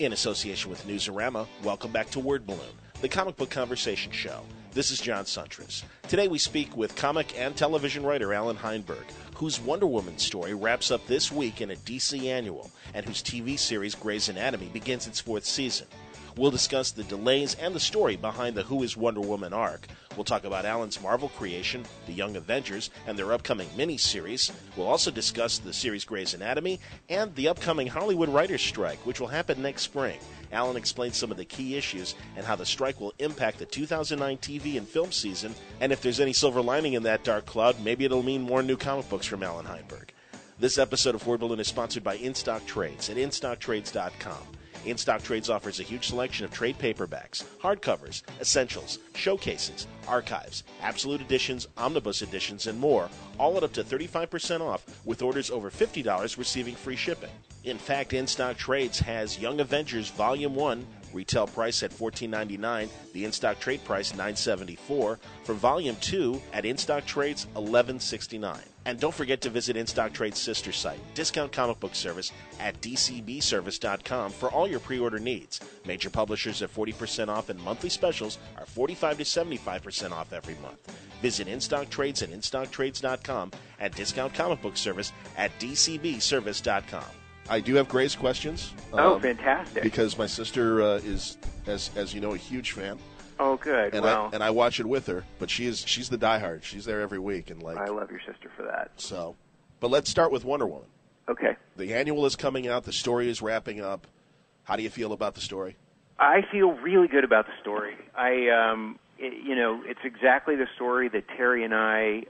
In association with Newsarama, welcome back to Word Balloon, the comic book conversation show. This is John Suntress. Today we speak with comic and television writer Allan Heinberg, whose Wonder Woman story wraps up this week in a DC annual, and whose TV series Grey's Anatomy begins its 4th season. We'll discuss the delays and the story behind the Who is Wonder Woman arc. We'll talk about Allan's Marvel creation, The Young Avengers, and their upcoming mini-series. We'll also discuss the series Grey's Anatomy and the upcoming Hollywood writers' strike, which will happen next spring. Allan explains some of the key issues and how the strike will impact the 2009 TV and film season. And if there's any silver lining in that dark cloud, maybe it'll mean more new comic books from Allan Heinberg. This episode of Word Balloon is sponsored by InStock Trades at InStockTrades.com. InStock Trades offers a huge selection of trade paperbacks, hardcovers, essentials, showcases, archives, absolute editions, omnibus editions, and more, all at up to 35% off, with orders over $50 receiving free shipping. In fact, InStock Trades has Young Avengers Volume 1, retail price at $14.99, the in-stock trade price $9.74, for Volume 2 at InStock Trades $11.69. And don't forget to visit InStock Trade's sister site, Discount Comic Book Service, at dcbservice.com for all your pre-order needs. Major publishers at 40% off and monthly specials are 45 to 75% off every month. Visit InStock Trades at InStockTrades.com and Discount Comic Book Service at dcbservice.com. I do have Grey's questions. Fantastic. Because my sister is, as you know, a huge fan. Oh, good. And I watch it with her, but she's the diehard. She's there every week, and I love your sister for that. So, but let's start with Wonder Woman. Okay. The annual is coming out. The story is wrapping up. How do you feel about the story? I feel really good about the story. It's exactly the story that Terry and I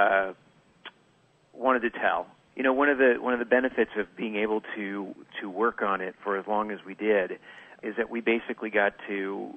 wanted to tell. You know, one of the benefits of being able to work on it for as long as we did is that we basically got to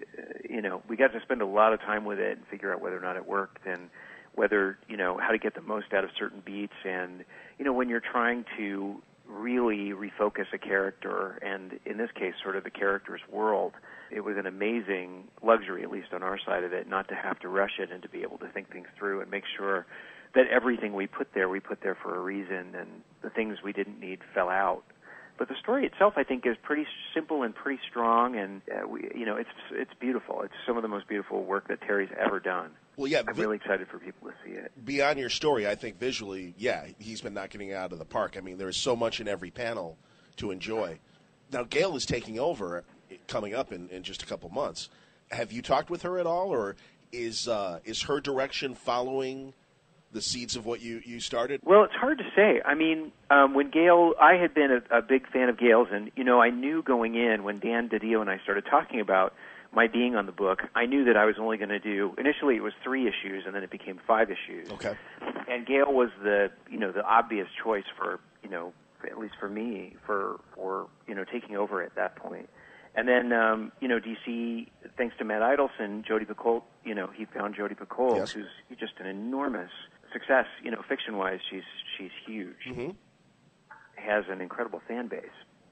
spend a lot of time with it and figure out whether or not it worked and whether, how to get the most out of certain beats. And, when you're trying to really refocus a character, and in this case, sort of the character's world, it was an amazing luxury, at least on our side of it, not to have to rush it and to be able to think things through and make sure that everything we put there for a reason, and the things we didn't need fell out. But the story itself, I think, is pretty simple and pretty strong, and it's beautiful. It's some of the most beautiful work that Terry's ever done. Well, yeah, I'm really excited for people to see it. Beyond your story, I think visually, he's been knocking it out of the park. I mean, there's so much in every panel to enjoy. Now, Gail is taking over, coming up in just a couple months. Have you talked with her at all, or is her direction following the seeds of what you started? Well, it's hard to say. I mean, when Gail, I had been a big fan of Gail's, and, I knew going in when Dan DiDio and I started talking about my being on the book, I knew that I was only going to do, initially it was 3 issues, and then it became 5 issues. Okay. And Gail was the obvious choice for, at least for me, for taking over at that point. And then, DC, thanks to Matt Idelson, Jodi Picoult, he found Jodi Picoult, yes, who's just an enormous success, fiction-wise, she's huge. Mm-hmm. Has an incredible fan base.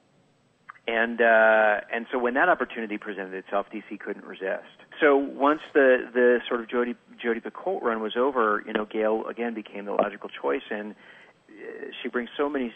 And so when that opportunity presented itself, DC couldn't resist. So once the sort of Jodi Picoult run was over, Gail again became the logical choice, and she brings so many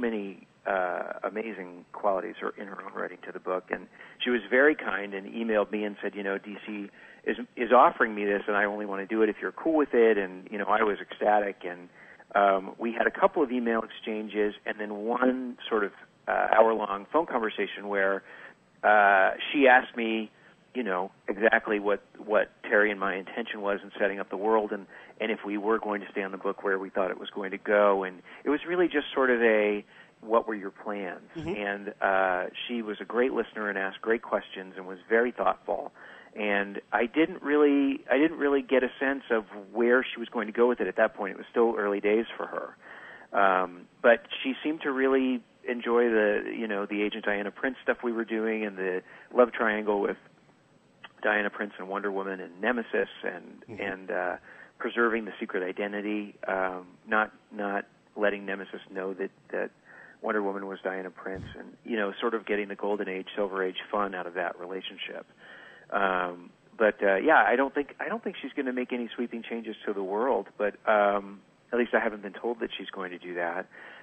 amazing qualities in her own writing to the book. And she was very kind and emailed me and said, DC is offering me this, and I only want to do it if you're cool with it. And I was ecstatic, and we had a couple of email exchanges, and then one sort of hour-long phone conversation where she asked me, exactly what Terry and my intention was in setting up the world, and if we were going to stay on the book, where we thought it was going to go. And it was really just sort of what were your plans? Mm-hmm. And she was a great listener and asked great questions and was very thoughtful. And I didn't really get a sense of where she was going to go with it at that point. It was still early days for her. But she seemed to really enjoy the Agent Diana Prince stuff we were doing, and the love triangle with Diana Prince and Wonder Woman and Nemesis, and mm-hmm. and preserving the secret identity, not letting Nemesis know that Wonder Woman was Diana Prince, and sort of getting the Golden Age, Silver Age fun out of that relationship. I don't think she's going to make any sweeping changes to the world, but at least I haven't been told that she's going to do that.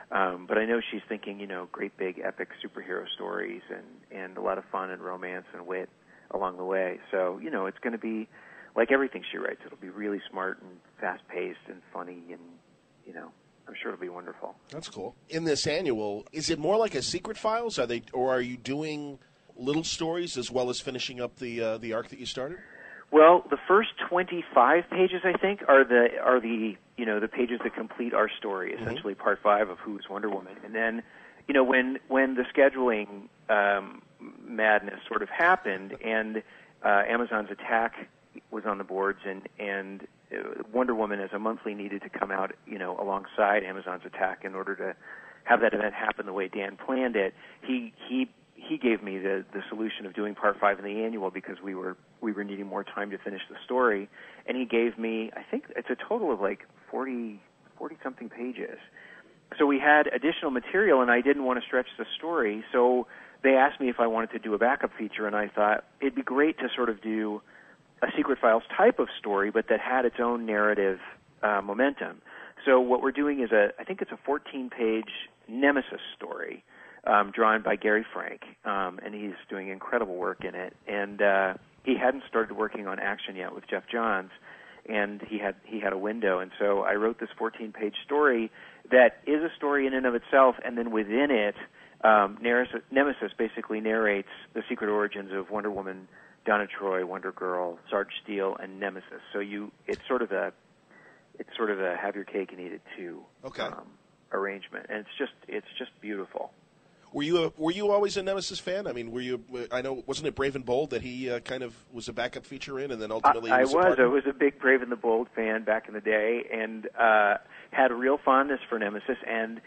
But I know she's thinking, great big epic superhero stories and a lot of fun and romance and wit along the way. So, it's going to be like everything she writes. It'll be really smart and fast-paced and funny, and, I'm sure it'll be wonderful. That's cool. In this annual, is it more like a Secret Files? Are you doing little stories as well as finishing up the arc that you started? Well, the first 25 pages, I think, are the the pages that complete our story, essentially part 5 of Who's Wonder Woman. And then, when the scheduling madness sort of happened and Amazon's Attack was on the boards and Wonder Woman as a monthly needed to come out, alongside Amazon's Attack in order to have that event happen the way Dan planned it, he gave me the solution of doing part 5 in the annual because we were needing more time to finish the story, and he gave me, I think it's a total of like 40 something pages. So we had additional material, and I didn't want to stretch the story, so they asked me if I wanted to do a backup feature, and I thought it'd be great to sort of do a Secret Files type of story, but that had its own narrative momentum. So what we're doing is I think it's a 14-page Nemesis story, drawn by Gary Frank, and he's doing incredible work in it. And he hadn't started working on action yet with Jeff Johns, and he had a window. And so I wrote this 14-page story that is a story in and of itself, and then within it, Nemesis basically narrates the secret origins of Wonder Woman, Donna Troy, Wonder Girl, Sarge Steel, and Nemesis. So it's sort of a have your cake and eat it too arrangement, and it's just beautiful. Were you always a Nemesis fan? I mean, I know, wasn't it Brave and Bold that he kind of was a backup feater in, and then ultimately I was a big Brave and the Bold fan back in the day, and had a real fondness for Nemesis. And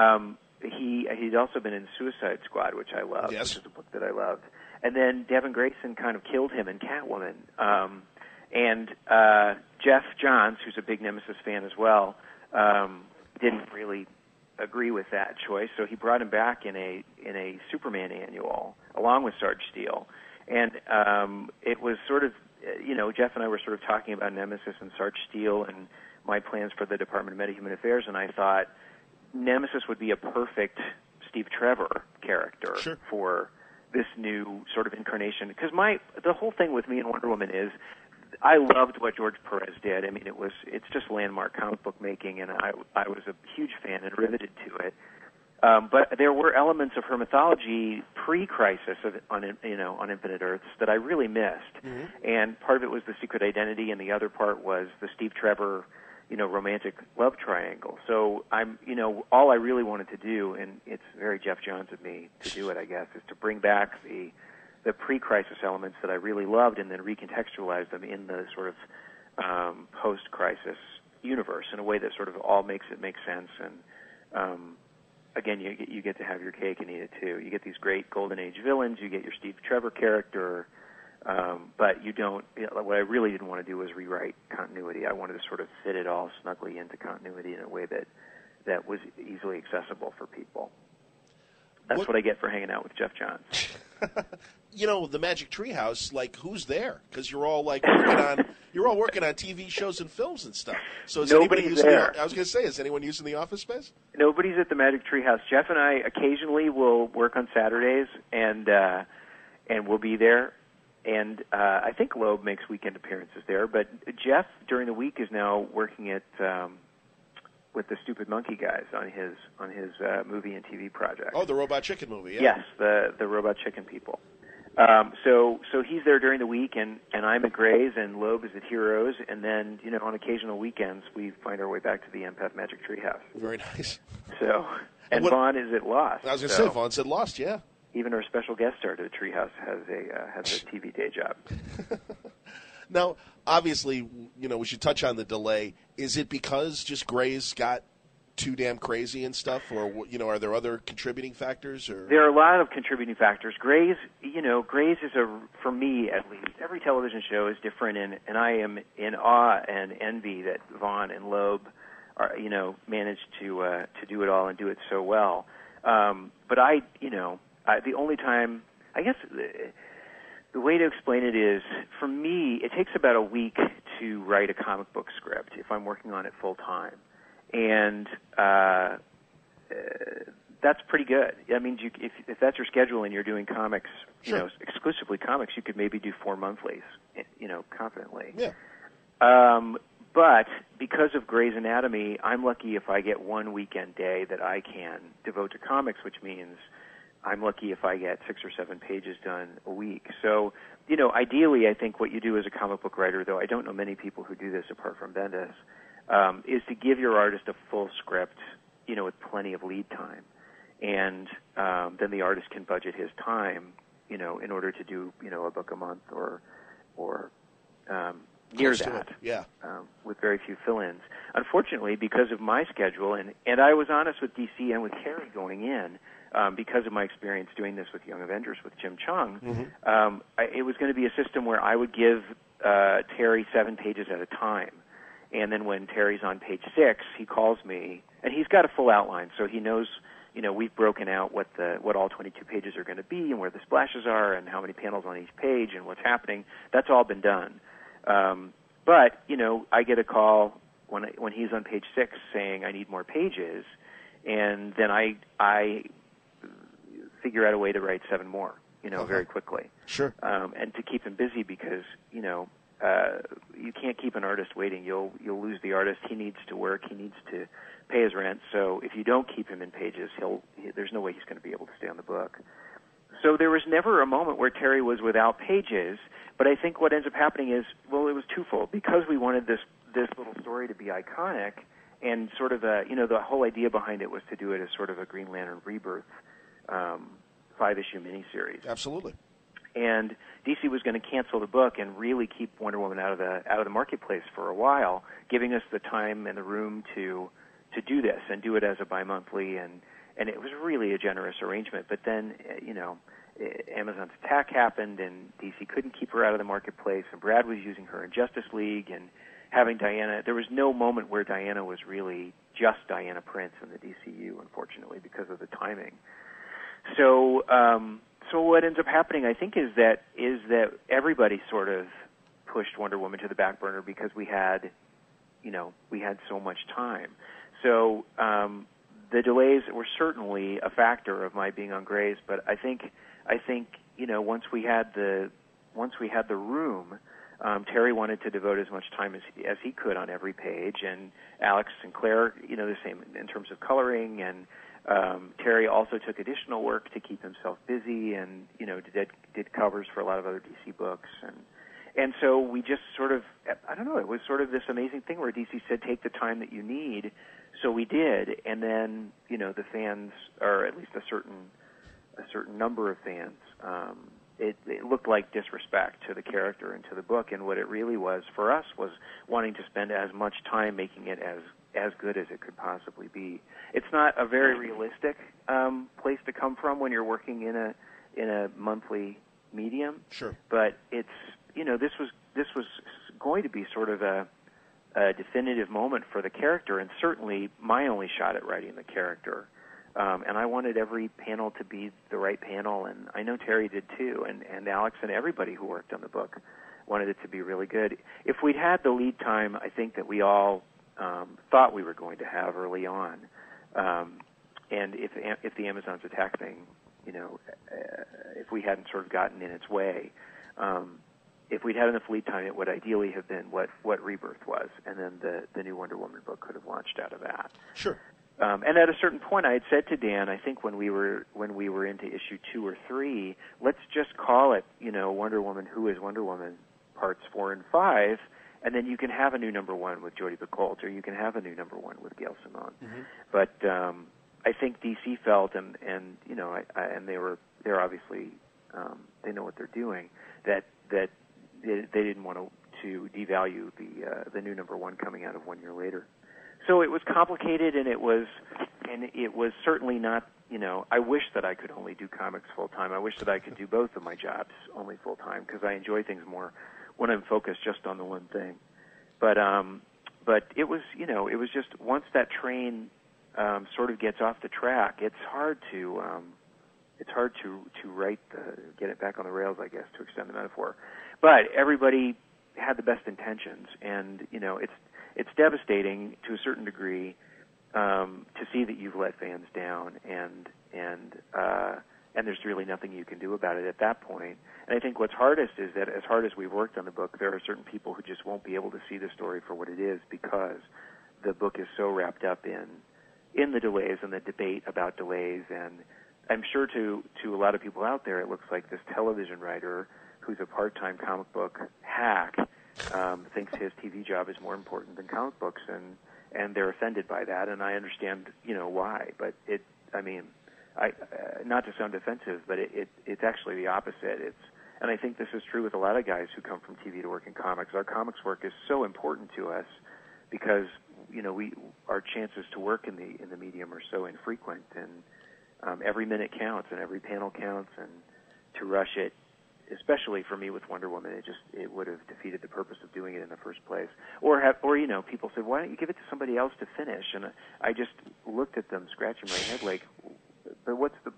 he'd also been in Suicide Squad, which I loved, yes, which is a book that I loved. And then Devin Grayson kind of killed him in Catwoman. And Jeff Johns, who's a big Nemesis fan as well, didn't really agree with that choice, so he brought him back in a Superman annual along with Sarge Steel. And it was sort of, Jeff and I were sort of talking about Nemesis and Sarge Steel and my plans for the Department of Metahuman Affairs, and I thought Nemesis would be a perfect Steve Trevor character for this new sort of incarnation. Because the whole thing with me and Wonder Woman is I loved what George Perez did. I mean, it's just landmark comic book making, and I was a huge fan and riveted to it. But there were elements of her mythology pre-Crisis on Infinite Earths that I really missed. Mm-hmm. And part of it was the secret identity, and the other part was the Steve Trevor, romantic love triangle. So all I really wanted to do, and it's very Jeff Johns of me to do it, I guess, is to bring back the pre-Crisis elements that I really loved and then recontextualize them in the sort of post-Crisis universe in a way that sort of all makes it make sense. And again, you get to have your cake and eat it too. You get these great Golden Age villains. You get your Steve Trevor character. But you don't. What I really didn't want to do was rewrite continuity. I wanted to sort of fit it all snugly into continuity in a way that was easily accessible for people. That's what I get for hanging out with Jeff Johns. The Magic Treehouse, like, who's there? Because you're all working on TV shows and films and stuff. So is anybody using there? I was going to say, is anyone using the office space? Nobody's at the Magic Treehouse. Jeff and I occasionally will work on Saturdays, and we'll be there. And I think Loeb makes weekend appearances there. But Jeff, during the week, is now working at with the Stupid Monkey guys on his movie and TV project. Oh, the Robot Chicken movie, yeah. Yes, the Robot Chicken people. So he's there during the week, and I'm at Gray's, and Loeb is at Heroes, and then, on occasional weekends, we find our way back to the Empath Magic Treehouse. Very nice. So, and Vaughn is at Lost. I was going to say, Vaughn said Lost, yeah. Even our special guest star to the Treehouse has a TV day job. Now, obviously, we should touch on the delay. Is it because just Gray's got too damn crazy and stuff, or are there other contributing factors? Or there are a lot of contributing factors. Gray's is for me at least, every television show is different, and I am in awe and envy that Vaughn and Loeb are managed to do it all and do it so well. But the only time, I guess, the way to explain it is, for me, it takes about a week to write a comic book script if I'm working on it full time. And that's pretty good. I mean, if that's your schedule and you're doing comics, Sure. exclusively comics, you could maybe do 4 monthlies, confidently. Yeah. But because of Grey's Anatomy, I'm lucky if I get one weekend day that I can devote to comics, which means I'm lucky if I get 6 or 7 pages done a week. So, ideally, I think what you do as a comic book writer, though I don't know many people who do this apart from Bendis, is to give your artist a full script, with plenty of lead time. And then the artist can budget his time, in order to do, a book a month or near that, yeah, with very few fill-ins. Unfortunately, because of my schedule, and I was honest with DC and with Terry going in, because of my experience doing this with Young Avengers with Jim Chung, it was going to be a system where I would give Terry 7 pages at a time. And then when Terry's on page 6, he calls me, and he's got a full outline, so he knows, we've broken out what all 22 pages are going to be and where the splashes are and how many panels on each page and what's happening. That's all been done. But, I get a call when he's on page 6 saying I need more pages, and then I figure out a way to write 7 more, very quickly. Sure. And to keep him busy because, you can't keep an artist waiting. You'll lose the artist. He needs to work. He needs to pay his rent. So if you don't keep him in pages, there's no way he's going to be able to stay on the book. So there was never a moment where Terry was without pages, but I think what ends up happening is, it was twofold. Because we wanted this little story to be iconic, and sort of the whole idea behind it was to do it as sort of a Green Lantern Rebirth 5-issue miniseries. Absolutely. And DC was going to cancel the book and really keep Wonder Woman out of the marketplace for a while, giving us the time and the room to do this and do it as a bi-monthly, and it was really a generous arrangement. But then, Amazon's attack happened, and DC couldn't keep her out of the marketplace, and Brad was using her in Justice League, and having Diana, there was no moment where Diana was really just Diana Prince in the DCU, unfortunately, because of the timing. So what ends up happening, I think, is that everybody sort of pushed Wonder Woman to the back burner because we had so much time. So the delays were certainly a factor of my being on Grey's, but I think once we had the room, Terry wanted to devote as much time as he could on every page, and Alex and Claire, the same in terms of coloring, and Terry also took additional work to keep himself busy, and did covers for a lot of other DC books, and so we just sort of, I don't know, it was sort of this amazing thing where DC said, take the time that you need. So we did, and then the fans, or at least a certain number of fans, it looked like disrespect to the character and to the book, and what it really was for us was wanting to spend as much time making it as good as it could possibly be. It's not a very realistic place to come from when you're working in a monthly medium. Sure. But it's this was going to be sort of a definitive moment for the character, and certainly my only shot at writing the character. And I wanted every panel to be the right panel, and I know Terry did too, and Alex and everybody who worked on the book wanted it to be really good. If we'd had the lead time, I think that we all thought we were going to have early on, and if the Amazon's attack thing, if we hadn't sort of gotten in its way, if we'd had enough lead time, it would ideally have been what Rebirth was, and then the new Wonder Woman book could have launched out of that. Sure. And at a certain point, I had said to Dan, I think when we were into issue 2 or 3, let's just call it, Wonder Woman, Who is Wonder Woman, parts 4 and 5, and then you can have a new number 1 with Jodie Picoult, or you can have a new number 1 with Gail Simone. Mm-hmm. But I think DC felt, and they're obviously they know what they're doing, that they didn't want to devalue the new number 1 coming out of 1 year later. So it was complicated, and it was certainly not, I wish that I could only do comics full time. I wish that I could do both of my jobs only full time, because I enjoy things more when I'm focused just on the one thing. But it was, it was just, once that train sort of gets off the track, it's hard to get it back on the rails, I guess, to extend the metaphor. But everybody had the best intentions, and it's devastating to a certain degree to see that you've let fans down, and there's really nothing you can do about it at that point. And I think what's hardest is that as hard as we've worked on the book, there are certain people who just won't be able to see the story for what it is, because the book is so wrapped up in the delays and the debate about delays. And I'm sure to a lot of people out there, it looks like this television writer who's a part-time comic book hack thinks his TV job is more important than comic books, and they're offended by that, and I understand, why. But not to sound offensive, but it's actually the opposite. And I think this is true with a lot of guys who come from TV to work in comics. Our comics work is so important to us because our chances to work in the medium are so infrequent, and every minute counts and every panel counts, and to rush it, especially for me with Wonder Woman, it would have defeated the purpose of doing it in the first place. Or people said, why don't you give it to somebody else to finish? And I just looked at them, scratching my head, like, but what's the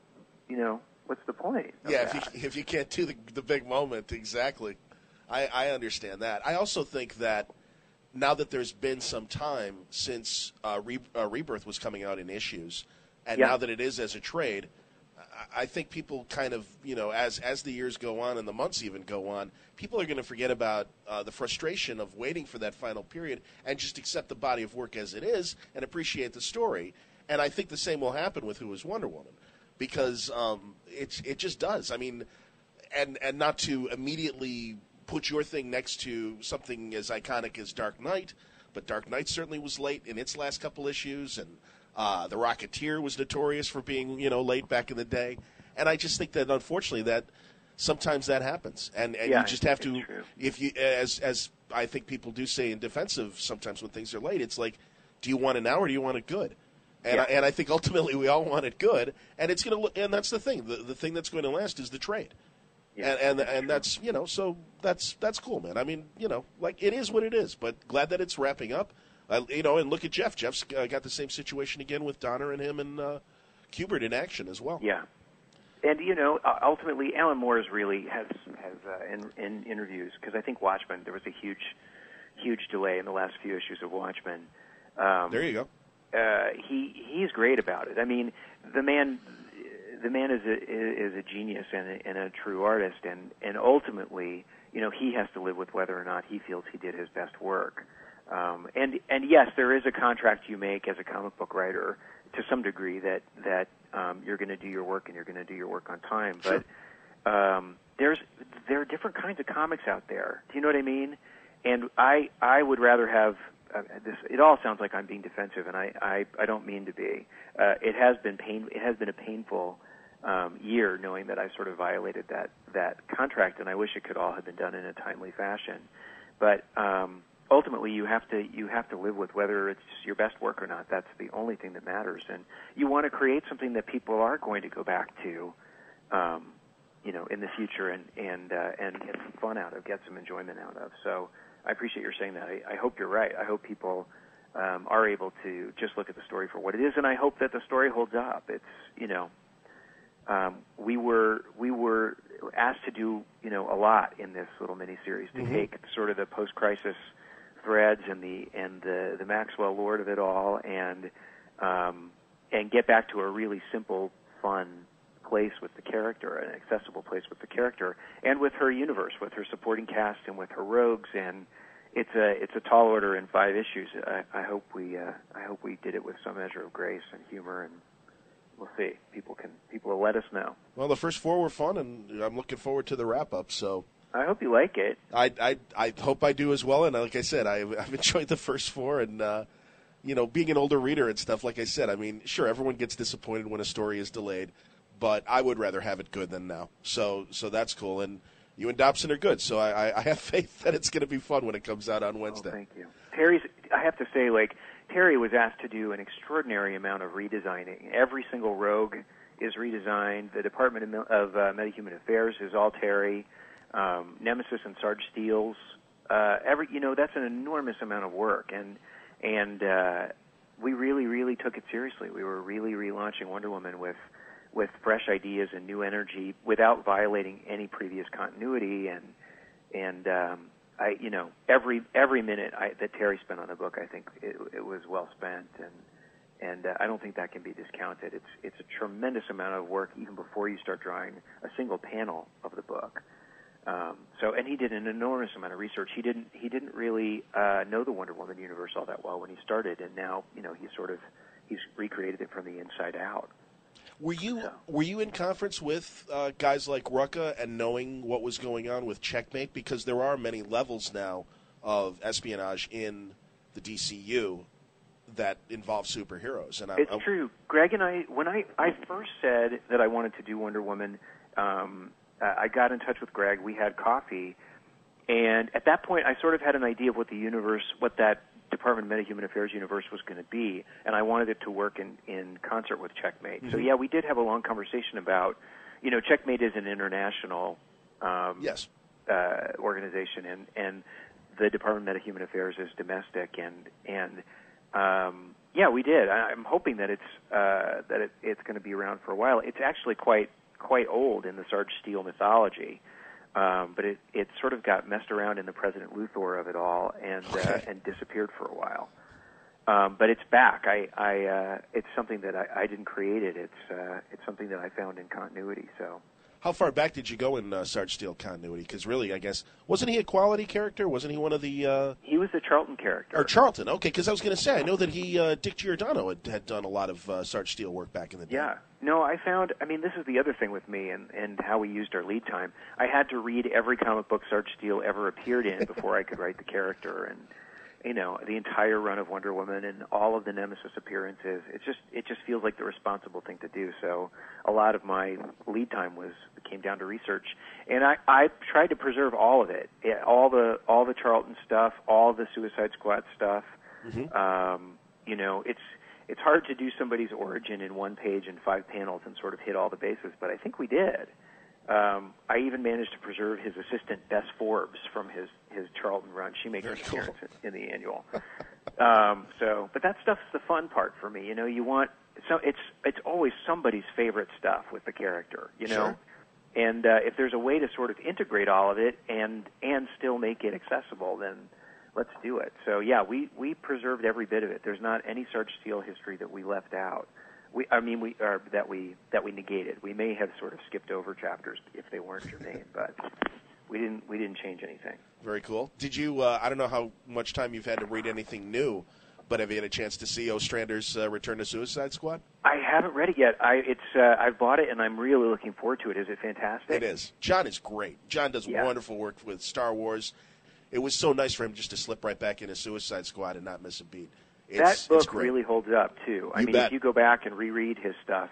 point? Yeah, if you can't do the big moment, exactly. I understand that. I also think that now that there's been some time since Rebirth was coming out in issues, and now that it is as a trade, I think people kind of, as the years go on and the months even go on, people are going to forget about the frustration of waiting for that final period and just accept the body of work as it is and appreciate the story. And I think the same will happen with Who is Wonder Woman, because it just does. I mean, and not to immediately put your thing next to something as iconic as Dark Knight, but Dark Knight certainly was late in its last couple issues, and The Rocketeer was notorious for being, late back in the day. And I just think that, unfortunately, that sometimes that happens. And you just have to, if you, as I think people do say in defensive sometimes when things are late, it's like, do you want it now or do you want it good? And, I think ultimately we all want it good. And it's going to, and that's the thing. The thing that's going to last is the trade. Yeah, and that's, so that's cool, man. I mean, like, it is what it is. But glad that it's wrapping up. And look at Jeff. Jeff's got the same situation again with Donner and him and Kubert in action as well. Yeah. And, ultimately, Alan Moore really has in interviews, because I think Watchmen, there was a huge delay in the last few issues of Watchmen. There you go. He's great about it. I mean, the man is a genius and a true artist, and ultimately, he has to live with whether or not he feels he did his best work. And yes, there is a contract you make as a comic book writer to some degree that you're going to do your work and you're going to do your work on time. But there are different kinds of comics out there. Do you know what I mean? And I would rather have this. It all sounds like I'm being defensive, and I don't mean to be. It has been a painful year knowing that I sort of violated that contract, and I wish it could all have been done in a timely fashion. But ultimately, you have to live with whether it's your best work or not. That's the only thing that matters, and you want to create something that people are going to go back to, in the future, and get some fun out of, get some enjoyment out of. So I appreciate your saying that. I hope you're right. I hope people are able to just look at the story for what it is, and I hope that the story holds up. It's we were asked to do a lot in this little miniseries to take sort of the post-crisis threads and the Maxwell lore of it all, and get back to a really simple, fun place with the character, an accessible place with the character, and with her universe, with her supporting cast, and with her rogues. And it's a tall order in 5 issues. I hope we did it with some measure of grace and humor, and we'll see. People will let us know. Well, the first 4 were fun, and I'm looking forward to the wrap-up. So I hope you like it. I hope I do as well. And like I said, I've enjoyed the first 4, and being an older reader and stuff. Like I said, I mean, sure, everyone gets disappointed when a story is delayed, but I would rather have it good than now. So that's cool. And you and Dobson are good, so I have faith that it's going to be fun when it comes out on Wednesday. Oh, thank you. I have to say, Terry was asked to do an extraordinary amount of redesigning. Every single rogue is redesigned. The Department of Metahuman Affairs is all Terry. Nemesis and Sarge Steele's. That's an enormous amount of work, and we really, really took it seriously. We were really relaunching Wonder Woman with fresh ideas and new energy without violating any previous continuity, and every minute that Terry spent on the book, I think it was well spent, I don't think that can be discounted. It's a tremendous amount of work even before you start drawing a single panel of the book. And he did an enormous amount of research. He didn't really know the Wonder Woman universe all that well when he started, and now he's recreated it from the inside out. Were you in conference with guys like Rucka and knowing what was going on with Checkmate? Because there are many levels now of espionage in the DCU that involve superheroes. And it's true. Greg and I, when I first said that I wanted to do Wonder Woman, I got in touch with Greg. We had coffee, and at that point, I sort of had an idea of what the universe, what that Department of Meta-Human Affairs universe was going to be, and I wanted it to work in concert with Checkmate. Mm-hmm. So yeah, we did have a long conversation about, Checkmate is an international organization, and the Department of Meta-Human Affairs is domestic, and yeah, we did. I'm hoping that it's going to be around for a while. It's actually quite old in the Sarge Steel mythology. But it sort of got messed around in the President Luthor of it all and disappeared for a while. But it's back. It's something that I didn't create it. It's something that I found in continuity. So, how far back did you go in Sarge Steel continuity? Because really, I guess, wasn't he a quality character? Wasn't he one of the? He was the Charlton character. Or Charlton, okay. Because I was going to say, I know that Dick Giordano had done a lot of Sarge Steel work back in the day. Yeah. No, this is the other thing with me and how we used our lead time. I had to read every comic book Sarge Steel ever appeared in before I could write the character, and the entire run of Wonder Woman and all of the Nemesis appearances. It just feels like the responsible thing to do. So a lot of my lead time came down to research, and I tried to preserve all of it, all the Charlton stuff, all the Suicide Squad stuff. Mm-hmm. It's hard to do somebody's origin in one page and 5 panels and sort of hit all the bases, but I think we did. I even managed to preserve his assistant, Bess Forbes, from his Charlton run. She makes an appearance in the annual. But that stuff's the fun part for me. It's always somebody's favorite stuff with the character, Sure. And if there's a way to sort of integrate all of it and still make it accessible, then let's do it. So yeah, we preserved every bit of it. There's not any Sarge Steel history that we left out. That we negated. We may have sort of skipped over chapters if they weren't germane, but we didn't change anything. Very cool. Did you? I don't know how much time you've had to read anything new, but have you had a chance to see Ostrander's Return to Suicide Squad? I haven't read it yet. I've bought it and I'm really looking forward to it. Is it fantastic? It is. John is great. John does wonderful work with Star Wars. It was so nice for him just to slip right back into Suicide Squad and not miss a beat. That book really holds up too. If you go back and reread his stuff,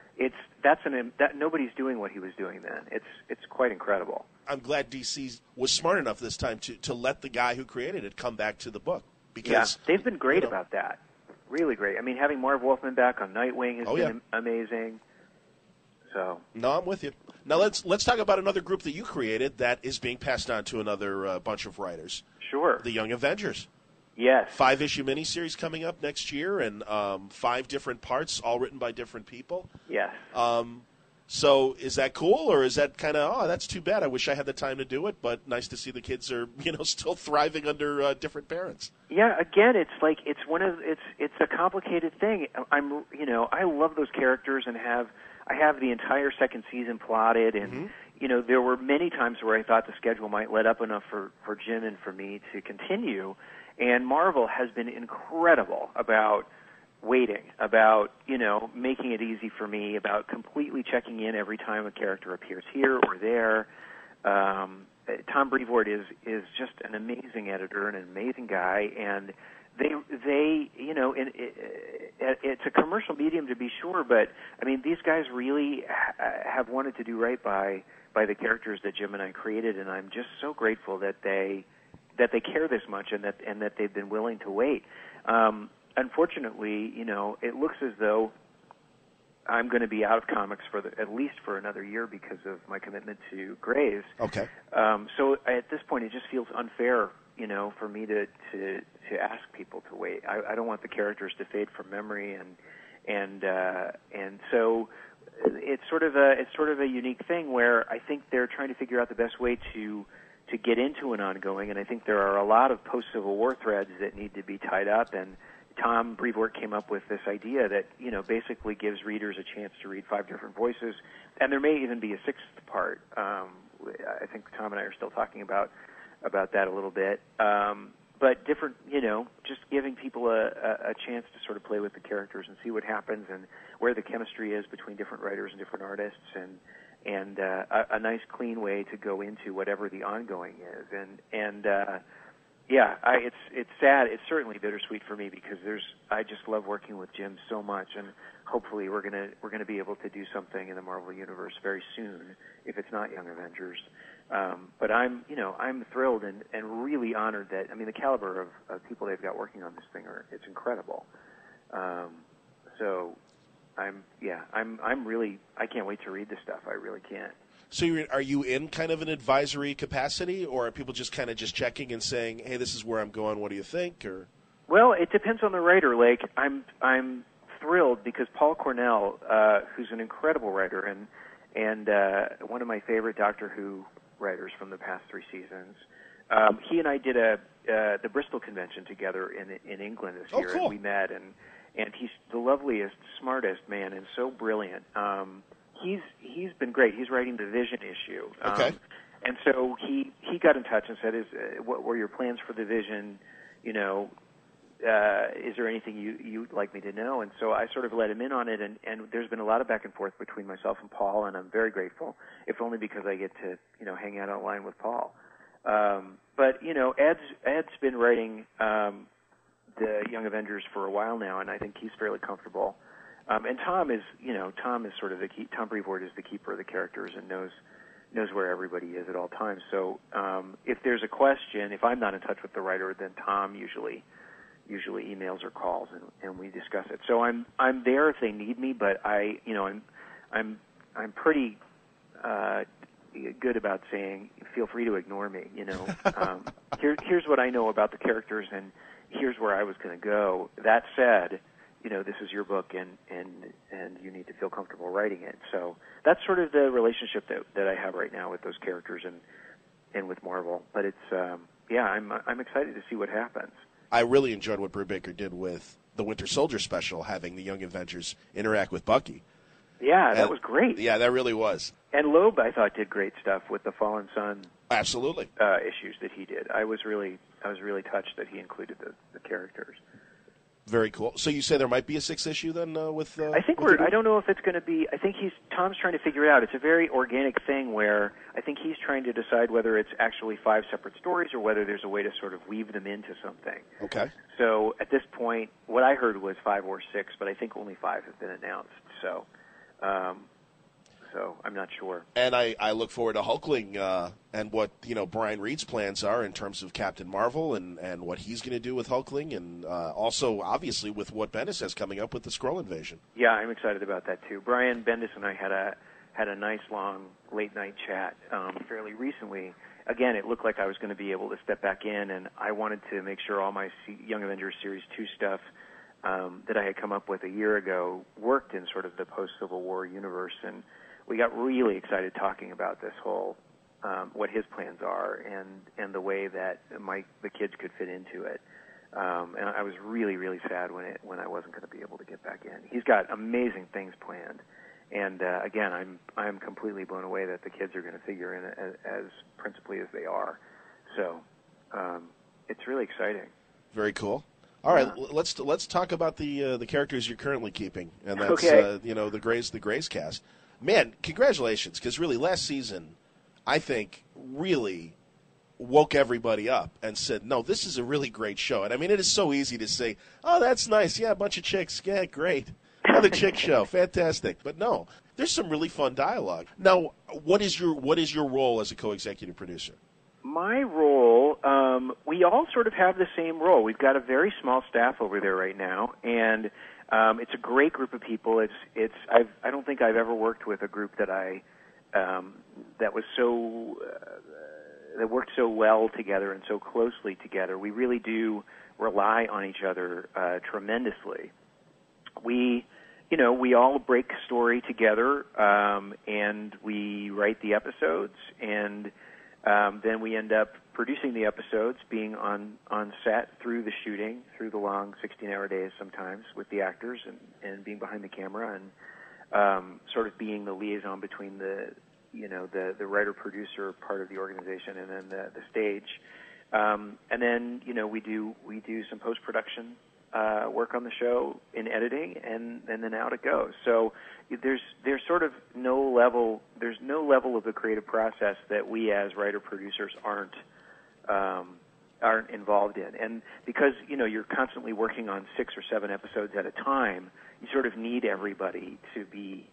nobody's doing what he was doing then. It's quite incredible. I'm glad DC was smart enough this time to let the guy who created it come back to the book, because they've been great about that. Really great. Having Marv Wolfman back on Nightwing has been amazing. So no, I'm with you. Now let's talk about another group that you created that is being passed on to another bunch of writers. Sure. The Young Avengers. Yes. 5-issue miniseries coming up next year, and 5 different parts, all written by different people. Yes. So is that cool, or is that kind of, that's too bad? I wish I had the time to do it, but nice to see the kids are, still thriving under different parents. Yeah. Again, it's a complicated thing. I love those characters and I have the entire second season plotted, and there were many times where I thought the schedule might let up enough for Jim and for me to continue. And Marvel has been incredible about waiting, about, making it easy for me, about completely checking in every time a character appears here or there. Tom Brevoort is just an amazing editor and an amazing guy, and they it's a commercial medium to be sure, but these guys really have wanted to do right by the characters that Jim and I created, and I'm just so grateful that they care this much and that they've been willing to wait. Unfortunately, it looks as though I'm going to be out of comics at least for another year because of my commitment to Grays. Okay. So at this point, it just feels unfair, for me to ask people to wait. I don't want the characters to fade from memory, and so it's sort of a unique thing where I think they're trying to figure out the best way to get into an ongoing, and I think there are a lot of post-Civil War threads that need to be tied up, and Tom Brevoort came up with this idea that, basically gives readers a chance to read 5 different voices, and there may even be a 6th part. I think Tom and I are still talking about that a little bit. But different, just giving people a chance to sort of play with the characters and see what happens and where the chemistry is between different writers and different artists, and a nice, clean way to go into whatever the ongoing is. It's sad. It's certainly bittersweet for me because I just love working with Jim so much, and hopefully we're gonna be able to do something in the Marvel Universe very soon, if it's not Young Avengers. But I'm thrilled and really honored that, the caliber of people they've got working on this thing it's incredible. So I'm really, I can't wait to read this stuff. I really can't. So are you in kind of an advisory capacity, or are people just kind of just checking and saying, hey, this is where I'm going, what do you think? Or Well, it depends on the writer. Like, I'm thrilled because Paul Cornell, who's an incredible writer and one of my favorite Doctor Who writers from the past 3 seasons, he and I did the Bristol convention together in England this year. Cool. And we met, and he's the loveliest, smartest man, and so brilliant. He's been great. He's writing the Vision issue. Okay. And so he got in touch and said, what were your plans for the Vision? Is there anything you'd like me to know? And so I sort of let him in on it, and there's been a lot of back and forth between myself and Paul, and I'm very grateful, if only because I get to, hang out online with Paul. But, Ed's been writing the Young Avengers for a while now, and I think he's fairly comfortable. And Tom is sort of Tom Brevoort is the keeper of the characters and knows where everybody is at all times. So if there's a question, if I'm not in touch with the writer, then Tom usually emails or calls, and we discuss it. So I'm there if they need me, but I'm pretty good about saying, feel free to ignore me. Here's what I know about the characters, and here's where I was going to go. That said, this is your book, and you need to feel comfortable writing it. So that's sort of the relationship that I have right now with those characters and with Marvel. But it's I'm excited to see what happens. I really enjoyed what Brubaker did with the Winter Soldier special, having the Young Avengers interact with Bucky. Yeah, that was great. Yeah, that really was. And Loeb, I thought, did great stuff with the Fallen Sun. Absolutely. Issues that he did. I was really touched that he included the characters. Very cool. So you say there might be a 6th issue then with? I think I don't know if it's going to be. I think Tom's trying to figure it out. It's a very organic thing where I think he's trying to decide whether it's actually 5 separate stories or whether there's a way to sort of weave them into something. Okay. So at this point, what I heard was 5 or 6, but I think only 5 have been announced. So I'm not sure. And I look forward to Hulkling and what Brian Reed's plans are in terms of Captain Marvel and what he's going to do with Hulkling, and also obviously with what Bendis has coming up with the Skrull invasion. Yeah, I'm excited about that too. Brian Bendis and I had a nice long late night chat fairly recently. Again, it looked like I was going to be able to step back in, and I wanted to make sure all my Young Avengers Series 2 stuff that I had come up with a year ago worked in sort of the post-Civil War universe, and we got really excited talking about this whole what his plans are and the way that the kids could fit into it. And I was really, really sad when I wasn't going to be able to get back in. He's got amazing things planned, and again, I'm completely blown away that the kids are going to figure in as principally as they are. So it's really exciting. Very cool. All right, let's talk about the characters you're currently keeping, and that's okay. The Greys cast. Man, congratulations, because really last season, I think, really woke everybody up and said, no, this is a really great show. And I mean, it is so easy to say, oh, that's nice, yeah, a bunch of chicks, yeah, great. Another chick show, fantastic. But no, there's some really fun dialogue. Now, what is your role as a co-executive producer? My role, we all sort of have the same role. We've got a very small staff over there right now, and it's a great group of people. I don't think I've ever worked with a group that that worked so well together and so closely together. We really do rely on each other tremendously. We all break story together, and we write the episodes, and Then we end up producing the episodes, being on set through the shooting, through the long 16-hour days sometimes with the actors, and being behind the camera, and sort of being the liaison between the writer-producer part of the organization and then the stage. And then, we do some post-production work on the show in editing, and then out it goes. So there's sort of no level of the creative process that we as writer-producers aren't involved in. And because, you're constantly working on 6 or 7 episodes at a time, you sort of need everybody to be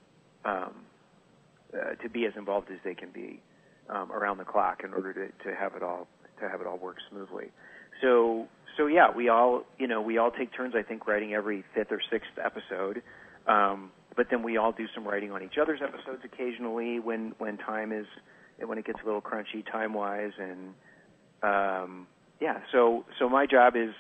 as involved as they can be around the clock in order to have it all work smoothly. So yeah, we all take turns, I think, writing every 5th or 6th episode. But then we all do some writing on each other's episodes occasionally when it gets a little crunchy time-wise, and So my job is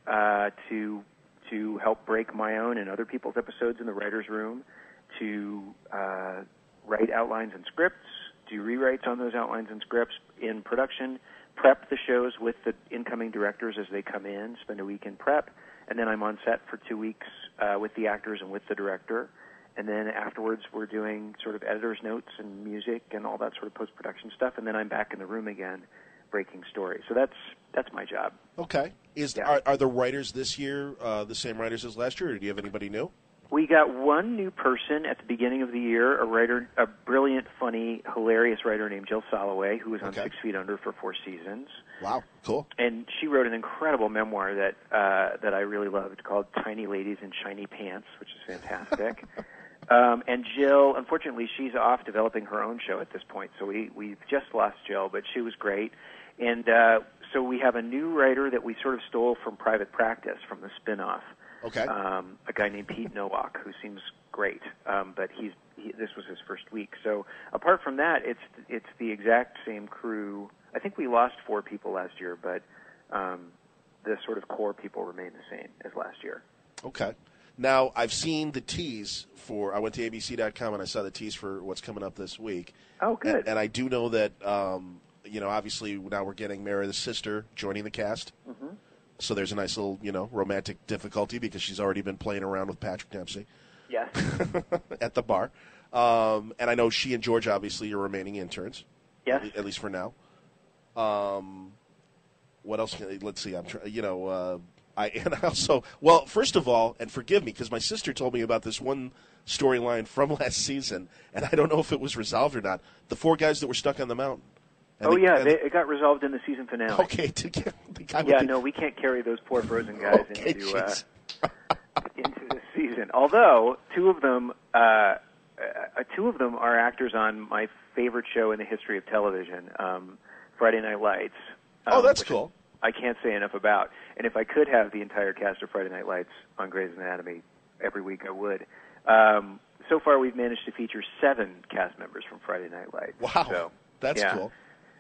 to help break my own and other people's episodes in the writers' room, to write outlines and scripts, do rewrites on those outlines and scripts in production, prep the shows with the incoming directors as they come in, spend a week in prep, and then I'm on set for 2 weeks with the actors and with the director. And then afterwards we're doing sort of editor's notes and music and all that sort of post-production stuff, and then I'm back in the room again breaking stories. So that's my job. Okay. Are the writers this year the same writers as last year, or do you have anybody new? We got one new person at the beginning of the year, a brilliant, funny, hilarious writer named Jill Soloway, who was on 6 Feet Under for 4 seasons. Wow, cool. And she wrote an incredible memoir that I really loved called Tiny Ladies in Shiny Pants, which is fantastic. And Jill, unfortunately, she's off developing her own show at this point, so we've just lost Jill, but she was great. And so we have a new writer that we sort of stole from Private Practice, from the spin-off. Okay. A guy named Pete Nowak, who seems great, but this was his first week. So apart from that, it's the exact same crew. I think we lost 4 people last year, but the sort of core people remain the same as last year. Okay. Now, I've seen the tease I went to ABC.com and I saw the tease for what's coming up this week. Oh, good. And I do know that, obviously now we're getting Meredith's sister joining the cast. Mm-hmm. So there's a nice little, romantic difficulty because she's already been playing around with Patrick Dempsey. Yes. At the bar. And I know she and George, obviously, are remaining interns. Yes. At least for now. What else? Let's see. I'm trying, and I also, well, first of all, and forgive me, because my sister told me about this one storyline from last season, and I don't know if it was resolved or not. The 4 guys that were stuck on the mountain. It got resolved in the season finale. Okay. No, we can't carry those poor frozen guys into the season. Although 2 of them are actors on my favorite show in the history of television, Friday Night Lights. That's cool. I can't say enough about. And if I could have the entire cast of Friday Night Lights on Grey's Anatomy every week, I would. So far, we've managed to feature 7 cast members from Friday Night Lights. Wow, that's cool.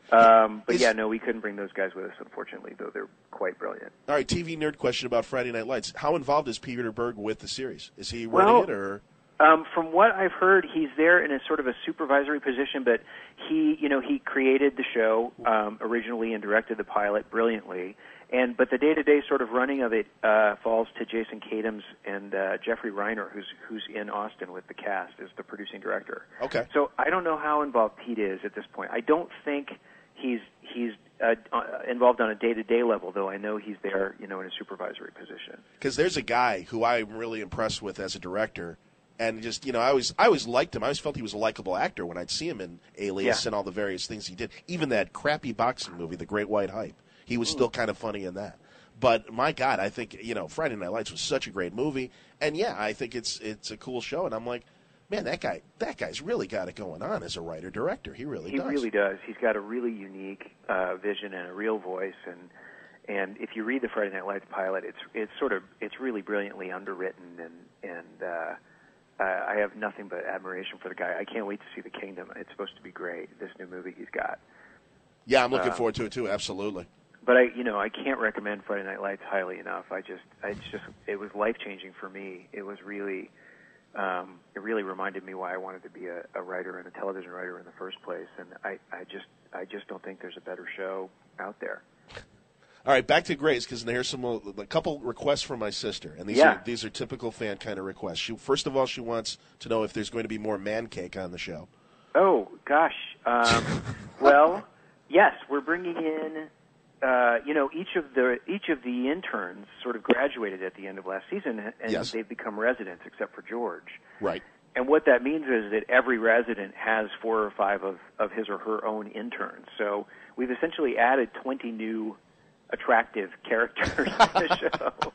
We couldn't bring those guys with us, unfortunately, though they're quite brilliant. All right, TV nerd question about Friday Night Lights. How involved is Peter Berg with the series? Is he running it, or? From what I've heard, he's there in a sort of a supervisory position, but he created the show originally and directed the pilot brilliantly. But the day-to-day sort of running of it falls to Jason Katims and Jeffrey Reiner, who's in Austin with the cast as the producing director. Okay. So I don't know how involved Pete is at this point. I don't think he's involved on a day-to-day level, though I know he's there, in a supervisory position. Because there's a guy who I'm really impressed with as a director, and just, I always liked him. I always felt he was a likable actor when I'd see him in Alias and all the various things he did. Even that crappy boxing movie, The Great White Hype, he was still kind of funny in that. But my God, I think, Friday Night Lights was such a great movie, and I think it's a cool show, and I'm like, man, that guy's really got it going on as a writer-director. He really does. He really does. He's got a really unique vision and a real voice, and if you read the Friday Night Lights pilot, it's really brilliantly underwritten, and I have nothing but admiration for the guy. I can't wait to see The Kingdom. It's supposed to be great, this new movie he's got. Yeah, I'm looking forward to it too. Absolutely. But I can't recommend Friday Night Lights highly enough. It was life-changing for me. It was really it really reminded me why I wanted to be a writer and a television writer in the first place. And I just don't think there's a better show out there. All right, back to Grey's, because here's a couple requests from my sister, and these are typical fan kind of requests. First of all, she wants to know if there's going to be more man cake on the show. Oh gosh, well, yes, we're bringing in. Each of the interns sort of graduated at the end of last season, and they've become residents, except for George. Right. And what that means is that every resident has 4 or 5 of his or her own interns. So we've essentially added 20 new attractive characters to the show,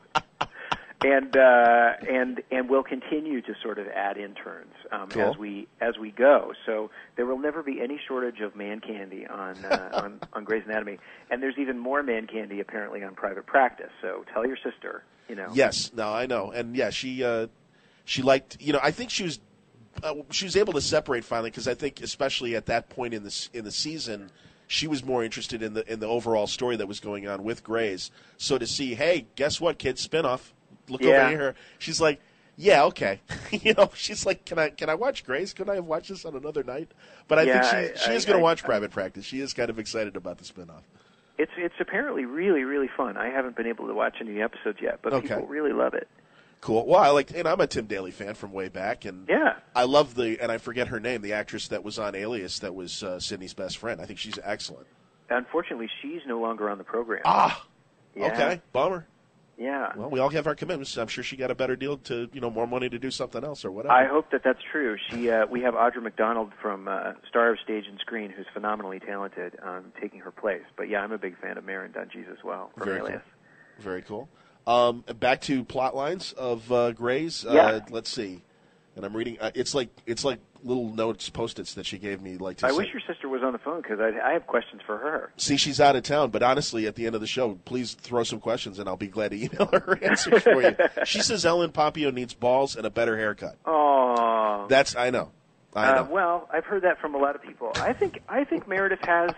and we'll continue to sort of add interns cool. as we go. So there will never be any shortage of man candy on Grey's Anatomy, and there's even more man candy apparently on Private Practice. So tell your sister, Yes, no, I know, and yeah, she liked, I think she was able to separate finally, because I think especially at that point in the season, she was more interested in the overall story that was going on with Grey's. So to see, hey, guess what, kids, spinoff. Look over here. She's like, yeah, okay. She's like, can I watch Grey's? Couldn't I have watched this on another night? But I think she is going to watch Private Practice. She is kind of excited about the spinoff. It's apparently really, really fun. I haven't been able to watch any episodes yet, but people really love it. Cool. Well, I'm a Tim Daly fan from way back, and I love and I forget her name, the actress that was on Alias that was Sydney's best friend. I think she's excellent. Unfortunately, she's no longer on the program. Okay, bummer. Yeah. Well, we all have our commitments. I'm sure she got a better deal to, more money to do something else or whatever. I hope that's true. We have Audra McDonald from Star of Stage and Screen, who's phenomenally talented, taking her place. But yeah, I'm a big fan of Marin Dungy's as well from Alias. Cool. Very cool. Back to plot lines of Grey's. Let's see. And I'm reading. It's like little notes, Post-its that she gave me. I wish your sister was on the phone, because I have questions for her. See, she's out of town, but honestly, at the end of the show, please throw some questions, and I'll be glad to email her answers for you. She says Ellen Pompeo needs balls and a better haircut. Oh, I know. Well, I've heard that from a lot of people. I think Meredith has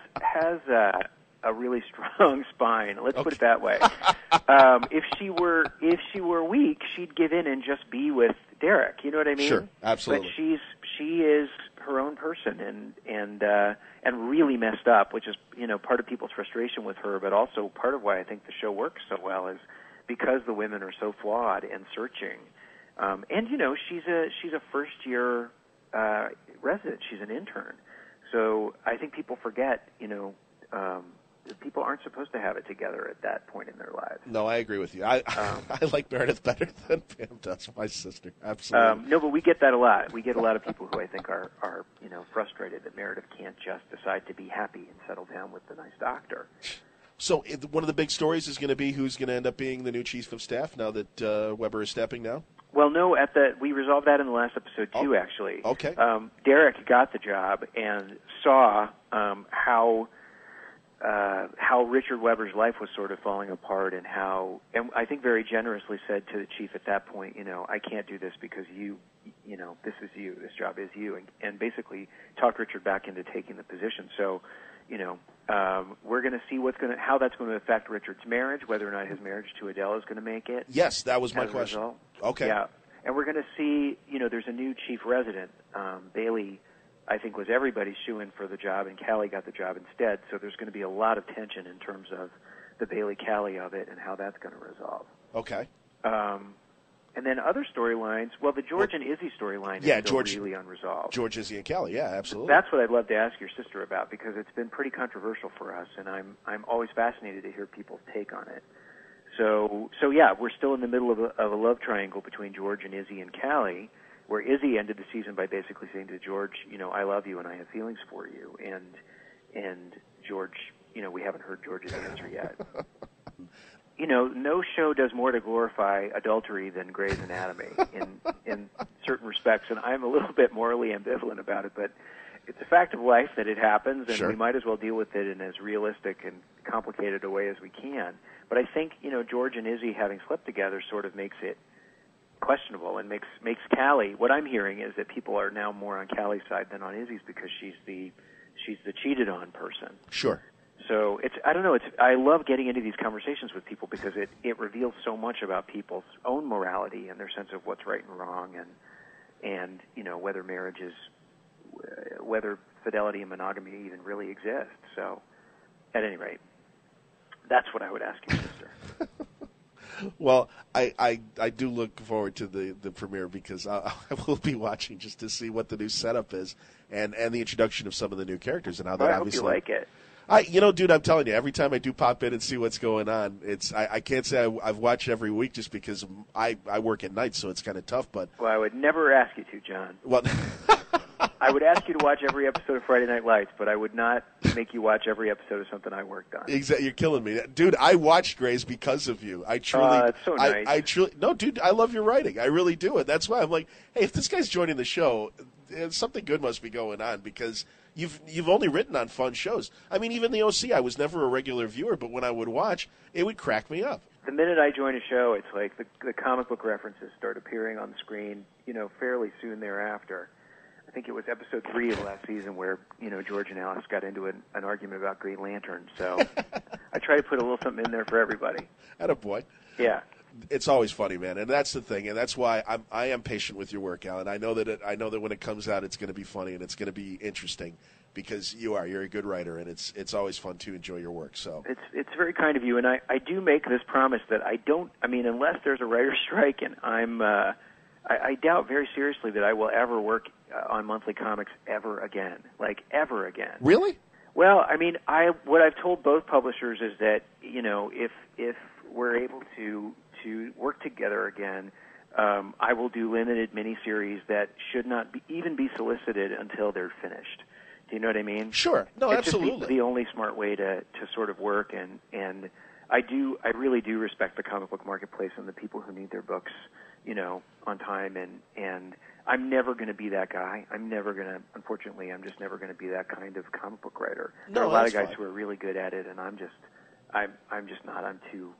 a really strong spine. Let's put it that way. If she were weak, she'd give in and just be with Derek. You know what I mean? Sure, absolutely. But she is her own person and really messed up, which is part of people's frustration with her, but also part of why I think the show works so well is because the women are so flawed and searching. And she's a first year resident. She's an intern. So I think people forget, people aren't supposed to have it together at that point in their lives. No, I agree with you. I like Meredith better than Pam does, my sister. Absolutely. No, but we get that a lot. We get a lot of people who I think are frustrated that Meredith can't just decide to be happy and settle down with the nice doctor. So one of the big stories is going to be who's going to end up being the new chief of staff now that Weber is stepping down? Well, no, we resolved that in the last episode too, actually. Okay. Derek got the job and saw how Richard Weber's life was sort of falling apart, and I think very generously said to the chief at that point, I can't do this because this is you, this job is you, and basically talked Richard back into taking the position. So, we're going to see how that's going to affect Richard's marriage, whether or not his marriage to Adele is going to make it. Yes, that was my question. Result. Okay. Yeah, and we're going to see, there's a new chief resident, Bailey. I think was everybody's shoo-in for the job, and Callie got the job instead. So there's going to be a lot of tension in terms of the Bailey-Callie of it and how that's going to resolve. Okay. And then other storylines, the George and Izzy storyline is still really unresolved. George, Izzy, and Callie, yeah, absolutely. That's what I'd love to ask your sister about, because it's been pretty controversial for us, and I'm always fascinated to hear people's take on it. So yeah, we're still in the middle of a love triangle between George and Izzy and Callie, where Izzy ended the season by basically saying to George, I love you and I have feelings for you. And George, we haven't heard George's answer yet. No show does more to glorify adultery than Grey's Anatomy in certain respects, and I'm a little bit morally ambivalent about it, but it's a fact of life that it happens, and we might as well deal with it in as realistic and complicated a way as we can. But I think, George and Izzy having slept together sort of makes it questionable and makes Callie. What I'm hearing is that people are now more on Callie's side than on Izzy's because she's the cheated on person. Sure. So I don't know. I love getting into these conversations with people because it reveals so much about people's own morality and their sense of what's right and wrong, and whether fidelity and monogamy even really exist. So, at any rate, that's what I would ask you, sister. Well, I do look forward to the premiere because I will be watching just to see what the new setup is and the introduction of some of the new characters and how that obviously. I hope you like it. Dude, I'm telling you, every time I do pop in and see what's going on, I can't say I've watched every week just because I work at night, so it's kind of tough. But I would never ask you to, John. Well, I would ask you to watch every episode of Friday Night Lights, but I would not make you watch every episode of something I worked on. Exactly, you're killing me, dude. I watched Grey's because of you. I truly, it's so nice. I truly, no, dude. I love your writing. I really do, and that's why I'm like, hey, if this guy's joining the show, something good must be going on because you've only written on fun shows. I mean, even the OC, I was never a regular viewer, but when I would watch, it would crack me up. The minute I join a show, it's like the comic book references start appearing on the screen, fairly soon thereafter. I think it was episode 3 of last season where, George and Alex got into an argument about Green Lantern. So I try to put a little something in there for everybody. Attaboy. Yeah. It's always funny, man, and that's the thing, and that's why I am patient with your work, Alan. I know that when it comes out, it's going to be funny and it's going to be interesting because you're a good writer, and it's always fun to enjoy your work. So it's very kind of you, and I do make this promise that unless there's a writer's strike, and I doubt very seriously that I will ever work on Monthly Comics ever again, like ever again. Really? Well, I mean, what I've told both publishers is that if we're able to work together again, I will do limited miniseries that should not even be solicited until they're finished. Do you know what I mean? Sure. No, it's absolutely. Just the only smart way to sort of work, and I really do respect the comic book marketplace and the people who need their books, on time, and I'm never going to be that guy. Unfortunately, I'm just never going to be that kind of comic book writer. There are a lot of guys who are really good at it, and I'm just not. I'm too,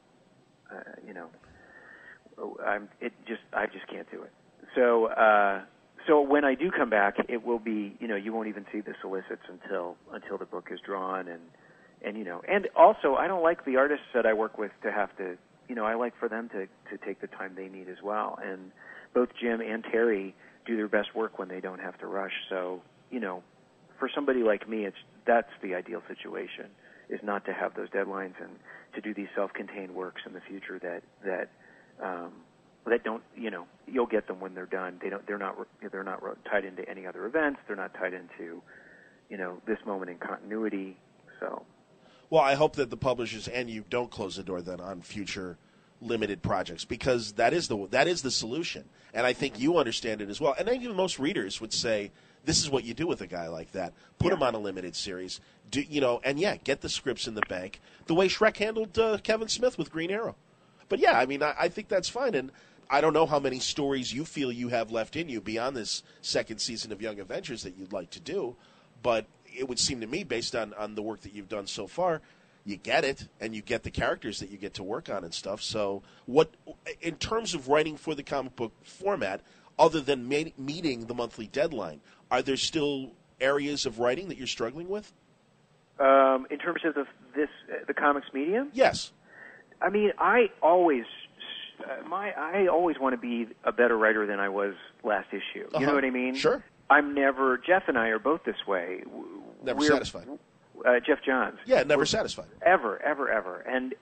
I just can't do it. So when I do come back, it will be, you won't even see the solicits until the book is drawn, and also I don't like the artists that I work with to have to, I like for them to take the time they need as well. And both Jim and Terry do their best work when they don't have to rush. So, for somebody like me, that's the ideal situation, is not to have those deadlines and to do these self-contained works in the future that don't, you'll get them when they're done. They're not tied into any other events. They're not tied into, this moment in continuity. So. Well, I hope that the publishers and you don't close the door then on future limited projects, because that is the solution. And I think you understand it as well. And I think most readers would say, this is what you do with a guy like that. Put him on a limited series. Get the scripts in the bank, the way Shrek handled Kevin Smith with Green Arrow. But yeah, I mean, I think that's fine. And I don't know how many stories you feel you have left in you beyond this second season of Young Avengers that you'd like to do, but it would seem to me, based on the work that you've done so far, you get it, and you get the characters that you get to work on and stuff. So what, in terms of writing for the comic book format, other than meeting the monthly deadline, are there still areas of writing that you're struggling with? In terms of the comics medium? Yes. I mean, I always want to be a better writer than I was last issue. You know what I mean? Sure. Jeff and I are both this way. Never satisfied. Jeff Johns. Yeah, never satisfied. Ever. And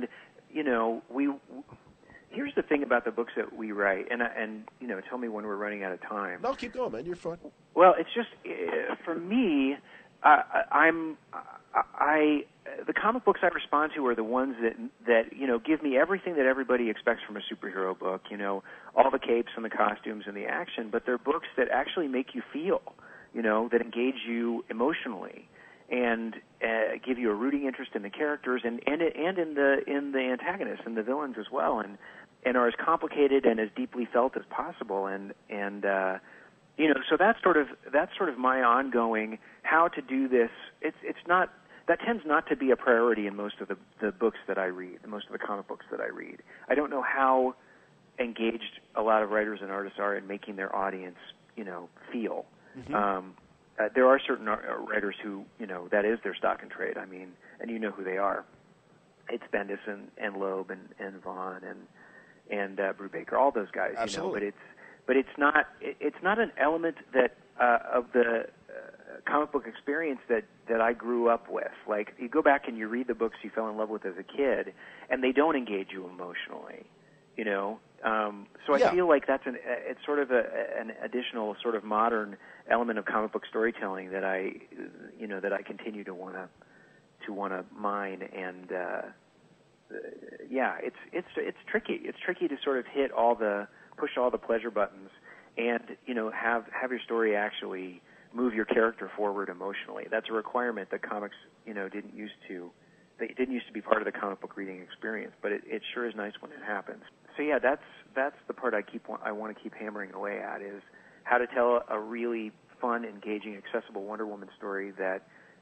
here's the thing about the books that we write, and tell me when we're running out of time. No, keep going, man. You're fine. Well, it's just for me, the comic books I respond to are the ones that give me everything that everybody expects from a superhero book. All the capes and the costumes and the action, but they're books that actually make you feel, that engage you emotionally, and give you a rooting interest in the characters and in the antagonists and the villains as well, and are as complicated and as deeply felt as possible, and so that's sort of my ongoing how to do this. That tends not to be a priority in most of the books that I read, most of the comic books that I read. I don't know how engaged a lot of writers and artists are in making their audience, feel. Mm-hmm. There are certain writers who, that is their stock and trade. I mean, and you know who they are. It's Bendis and Loeb and Vaughn and Brubaker, all those guys. Absolutely. But but it's not an element that of the comic book experience that I grew up with. Like, you go back and you read the books you fell in love with as a kid, and they don't engage you emotionally, you know. So I feel like it's sort of an additional sort of modern element of comic book storytelling that I continue to want to mine. And it's tricky. It's tricky to sort of push all the pleasure buttons, and have your story actually move your character forward emotionally. That's a requirement that comics didn't used to be part of the comic book reading experience, but it sure is nice when it happens. So yeah, that's the part I want to keep hammering away at, is how to tell a really fun, engaging, accessible Wonder Woman story that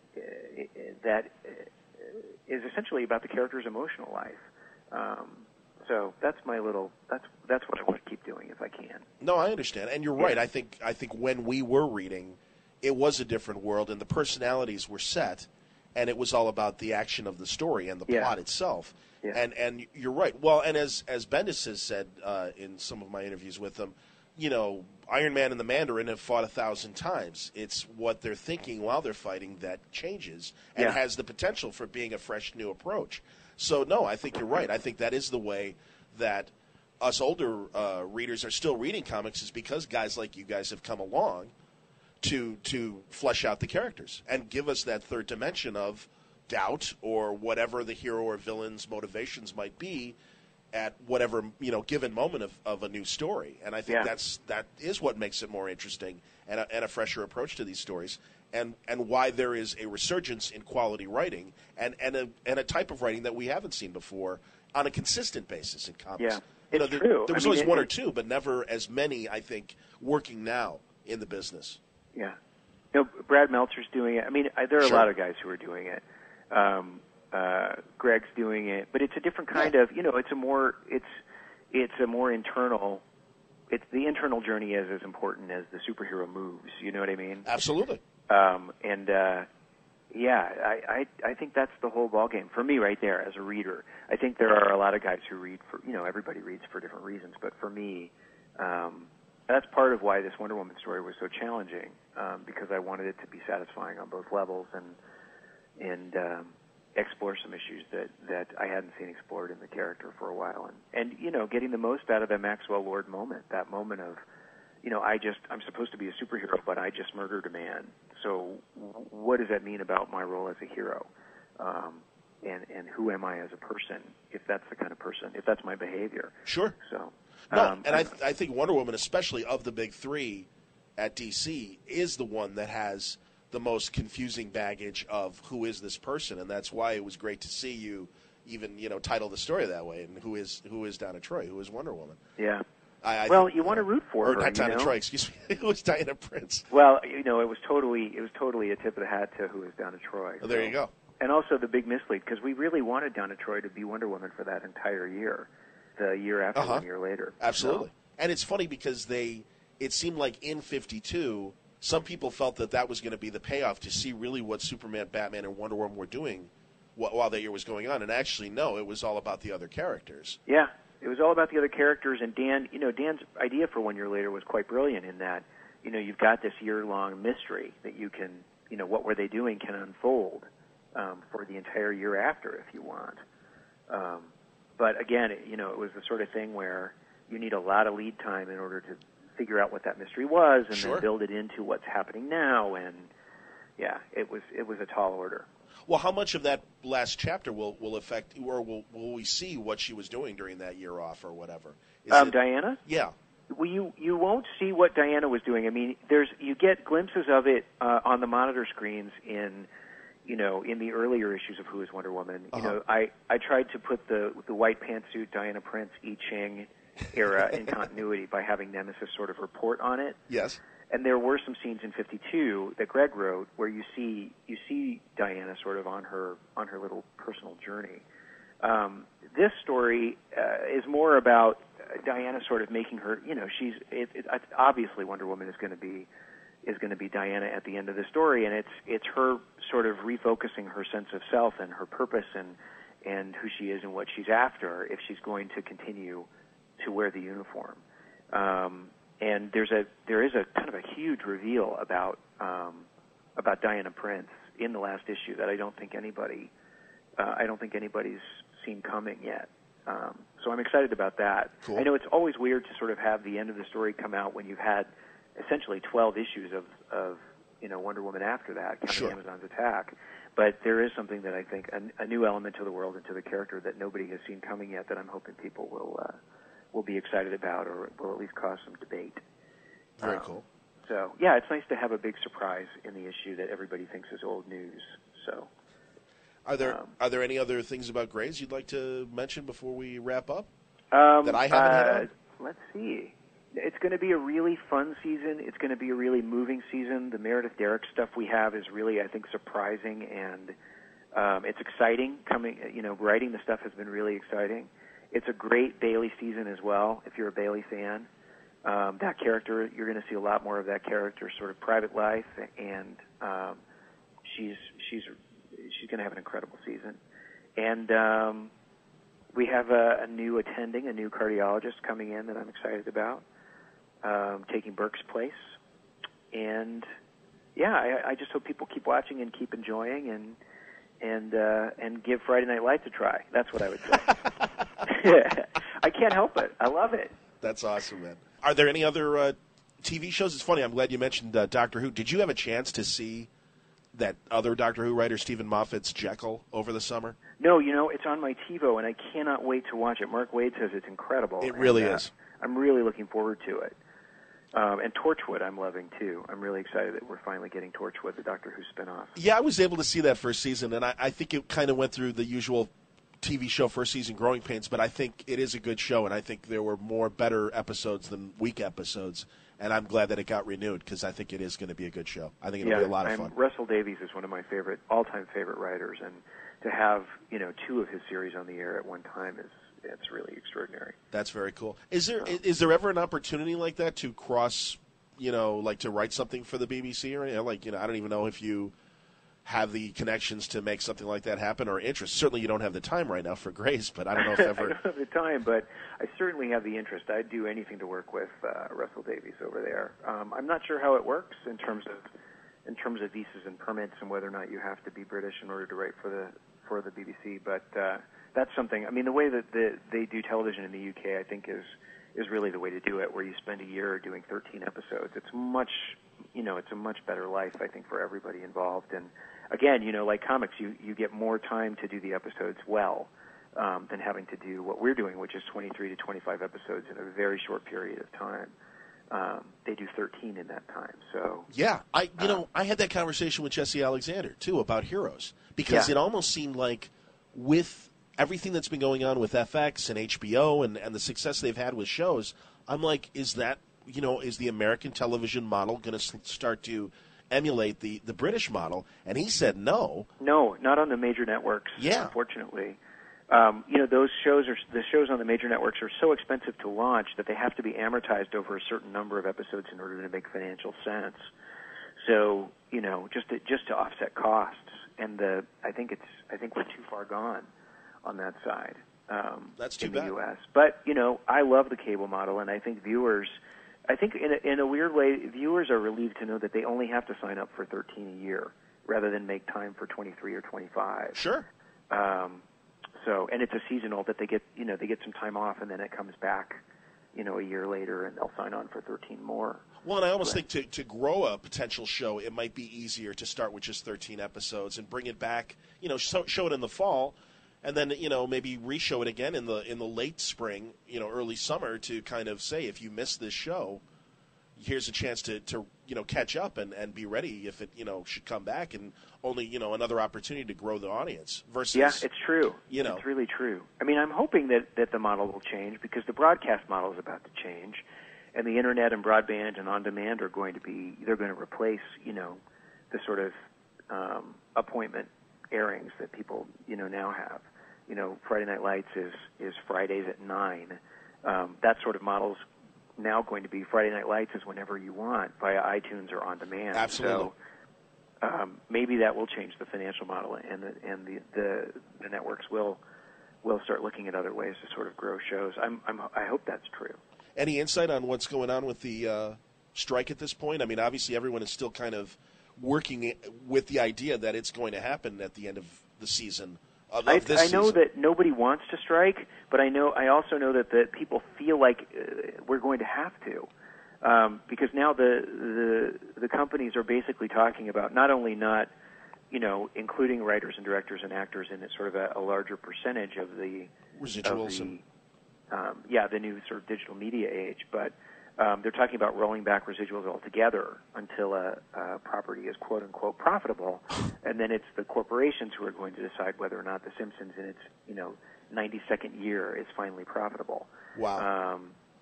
is essentially about the character's emotional life. So that's what I want to keep doing if I can. No, I understand, and you're right. I think when we were reading, it was a different world, and the personalities were set, and it was all about the action of the story and the plot itself. Yeah. And you're right. Well, and as Bendis has said in some of my interviews with him, Iron Man and the Mandarin have fought 1,000 times. It's what they're thinking while they're fighting that changes and has the potential for being a fresh, new approach. So, no, I think you're right. I think that is the way that us older readers are still reading comics, is because guys like you guys have come along to flesh out the characters and give us that third dimension of doubt or whatever the hero or villain's motivations might be at whatever given moment of a new story. And I think that is what makes it more interesting and a fresher approach to these stories, and why there is a resurgence in quality writing and a type of writing that we haven't seen before on a consistent basis in comics. Yeah, it's true. There was always one or two, but never as many, I think, working now in the business. Yeah. Brad Meltzer's doing it. I mean, there are a lot of guys who are doing it. Greg's doing it, but it's a different kind of, it's a more internal, the internal journey is as important as the superhero moves, you know what I mean? Absolutely. I think that's the whole ballgame for me right there as a reader. I think there are a lot of guys who read for, everybody reads for different reasons, but for me, that's part of why this Wonder Woman story was so challenging, because I wanted it to be satisfying on both levels and explore some issues that I hadn't seen explored in the character for a while, and getting the most out of the Maxwell Lord moment, that moment of, I'm supposed to be a superhero, but I just murdered a man. So what does that mean about my role as a hero? And who am I as a person, if that's the kind of person, if that's my behavior? Sure. So. I think Wonder Woman, especially of the big three at DC, is the one that has the most confusing baggage of who is this person, and that's why it was great to see you even title the story that way. And who is Donna Troy? Who is Wonder Woman? Yeah. You want to root for her. Or not Donna Troy, excuse me. It was Diana Prince. Well, it was totally a tip of the hat to who is Donna Troy. Oh, there you go. And also the big mislead, because we really wanted Donna Troy to be Wonder Woman for that entire year. The year after, 1 year later. Absolutely. So. And it's funny because it seemed like in 52, some people felt that was going to be the payoff to see really what Superman, Batman, and Wonder Woman were doing while that year was going on. And actually, no, it was all about the other characters. Yeah, it was all about the other characters. And Dan's idea for 1 year later was quite brilliant in that, you've got this year-long mystery that you can, what were they doing can unfold for the entire year after if you want. But again, it was the sort of thing where you need a lot of lead time in order to figure out what that mystery was, and then build it into what's happening now. And it was a tall order. Well, how much of that last chapter will affect, or will we see what she was doing during that year off or whatever? Diana? Yeah. Well, you won't see what Diana was doing. I mean, you get glimpses of it on the monitor screens in the earlier issues of Who is Wonder Woman. I tried to put the white pantsuit Diana Prince, I Ching era in continuity by having Nemesis sort of report on it. Yes. And there were some scenes in 52 that Greg wrote where you see Diana sort of on her little personal journey. This story is more about Diana sort of making her, obviously Wonder Woman is going to be Diana at the end of the story, and it's her sort of refocusing her sense of self and her purpose and who she is and what she's after if she's going to continue to wear the uniform. and there is a kind of a huge reveal about Diana Prince in the last issue that I don't think anybody's seen coming yet. So I'm excited about that. Cool. I know it's always weird to sort of have the end of the story come out when you've had essentially 12 issues of Wonder Woman after that, counting Sure. Amazon's attack. But there is something that I think, a new element to the world and to the character that nobody has seen coming yet that I'm hoping people will be excited about, or will at least cause some debate. Very cool. So, yeah, it's nice to have a big surprise in the issue that everybody thinks is old news. So, Are there any other things about Grays you'd like to mention before we wrap up that I haven't hit on? Let's see. It's going to be a really fun season. It's going to be a really moving season. The Meredith Derrick stuff we have is really, I think, surprising, and it's exciting. Writing the stuff has been really exciting. It's a great Bailey season as well, if you're a Bailey fan. That character, you're going to see a lot more of that character's sort of private life, and she's going to have an incredible season. And we have a new cardiologist coming in that I'm excited about, taking Burke's place. And yeah, I just hope people keep watching and keep enjoying, and give Friday Night Lights a try. That's what I would say. I can't help it. I love it. That's awesome, man. Are there any other TV shows? It's funny, I'm glad you mentioned Doctor Who. Did you have a chance to see that other Doctor Who writer, Stephen Moffat's Jekyll, over the summer? No, it's on my TiVo, and I cannot wait to watch it. Mark Waid says it's incredible. It really is. I'm really looking forward to it. And Torchwood I'm loving, too. I'm really excited that we're finally getting Torchwood, the Doctor Who spinoff. Yeah, I was able to see that first season, and I think it kind of went through the usual TV show first season growing pains, but I think it is a good show, and I think there were more better episodes than weak episodes, and I'm glad that it got renewed, because I think it is going to be a good show. I think it'll be a lot of fun. Russell Davies is one of my all-time favorite writers, and to have, 2 of his series on the air at one time it's really extraordinary. That's very cool. Is there ever an opportunity like that to cross, like to write something for the BBC, or I don't even know if you have the connections to make something like that happen, or interest. Certainly you don't have the time right now for Grace, but I don't know if ever... I don't have the time, but I certainly have the interest. I'd do anything to work with Russell Davies over there. I'm not sure how it works in terms of visas and permits, and whether or not you have to be British in order to write for the BBC, but that's something... I mean, the way that they do television in the UK, I think, is really the way to do it, where you spend a year doing 13 episodes. It's it's a much better life, I think, for everybody involved. And again, like comics, you get more time to do the episodes well than having to do what we're doing, which is 23 to 25 episodes in a very short period of time. They do 13 in that time. So yeah, I had that conversation with Jesse Alexander too about Heroes, because it almost seemed like with everything that's been going on with FX and HBO and the success they've had with shows, I'm like, is that is the American television model going to start to emulate the British model? And he said no. No, not on the major networks. Yeah, unfortunately. The shows on the major networks are so expensive to launch that they have to be amortized over a certain number of episodes in order to make financial sense. So, just to offset costs. And I think we're too far gone on that side. That's too in bad. the U.S. But I love the cable model, and I think viewers. I think in a weird way, viewers are relieved to know that they only have to sign up for 13 a year rather than make time for 23 or 25. Sure. And it's a seasonal that they get some time off, and then it comes back, a year later, and they'll sign on for 13 more. Well, and I almost think to grow a potential show, it might be easier to start with just 13 episodes and bring it back, show it in the fall, and then, maybe re-show it again in the late spring, early summer, to kind of say, if you missed this show, here's a chance to catch up and be ready if it, should come back, and only, another opportunity to grow the audience versus... Yeah, it's true. It's really true. I mean, I'm hoping that the model will change, because the broadcast model is about to change, and the internet and broadband and on-demand are going to replace, the sort of appointment airings that people, now have. Friday Night Lights is Fridays at 9. That sort of model's now going to be Friday Night Lights is whenever you want via iTunes or on demand. Absolutely. So maybe that will change the financial model, and the networks will start looking at other ways to sort of grow shows. I hope that's true. Any insight on what's going on with the strike at this point? I mean, obviously everyone is still kind of working with the idea that it's going to happen at the end of the season. I know that nobody wants to strike, but I also know that people feel like we're going to have to, because now the companies are basically talking about not only not, including writers and directors and actors in sort of a larger percentage of the residuals, the new sort of digital media age, but they're talking about rolling back residuals altogether until a property is quote unquote profitable, and then it's the corporations who are going to decide whether or not The Simpsons in its 92nd year is finally profitable. Wow.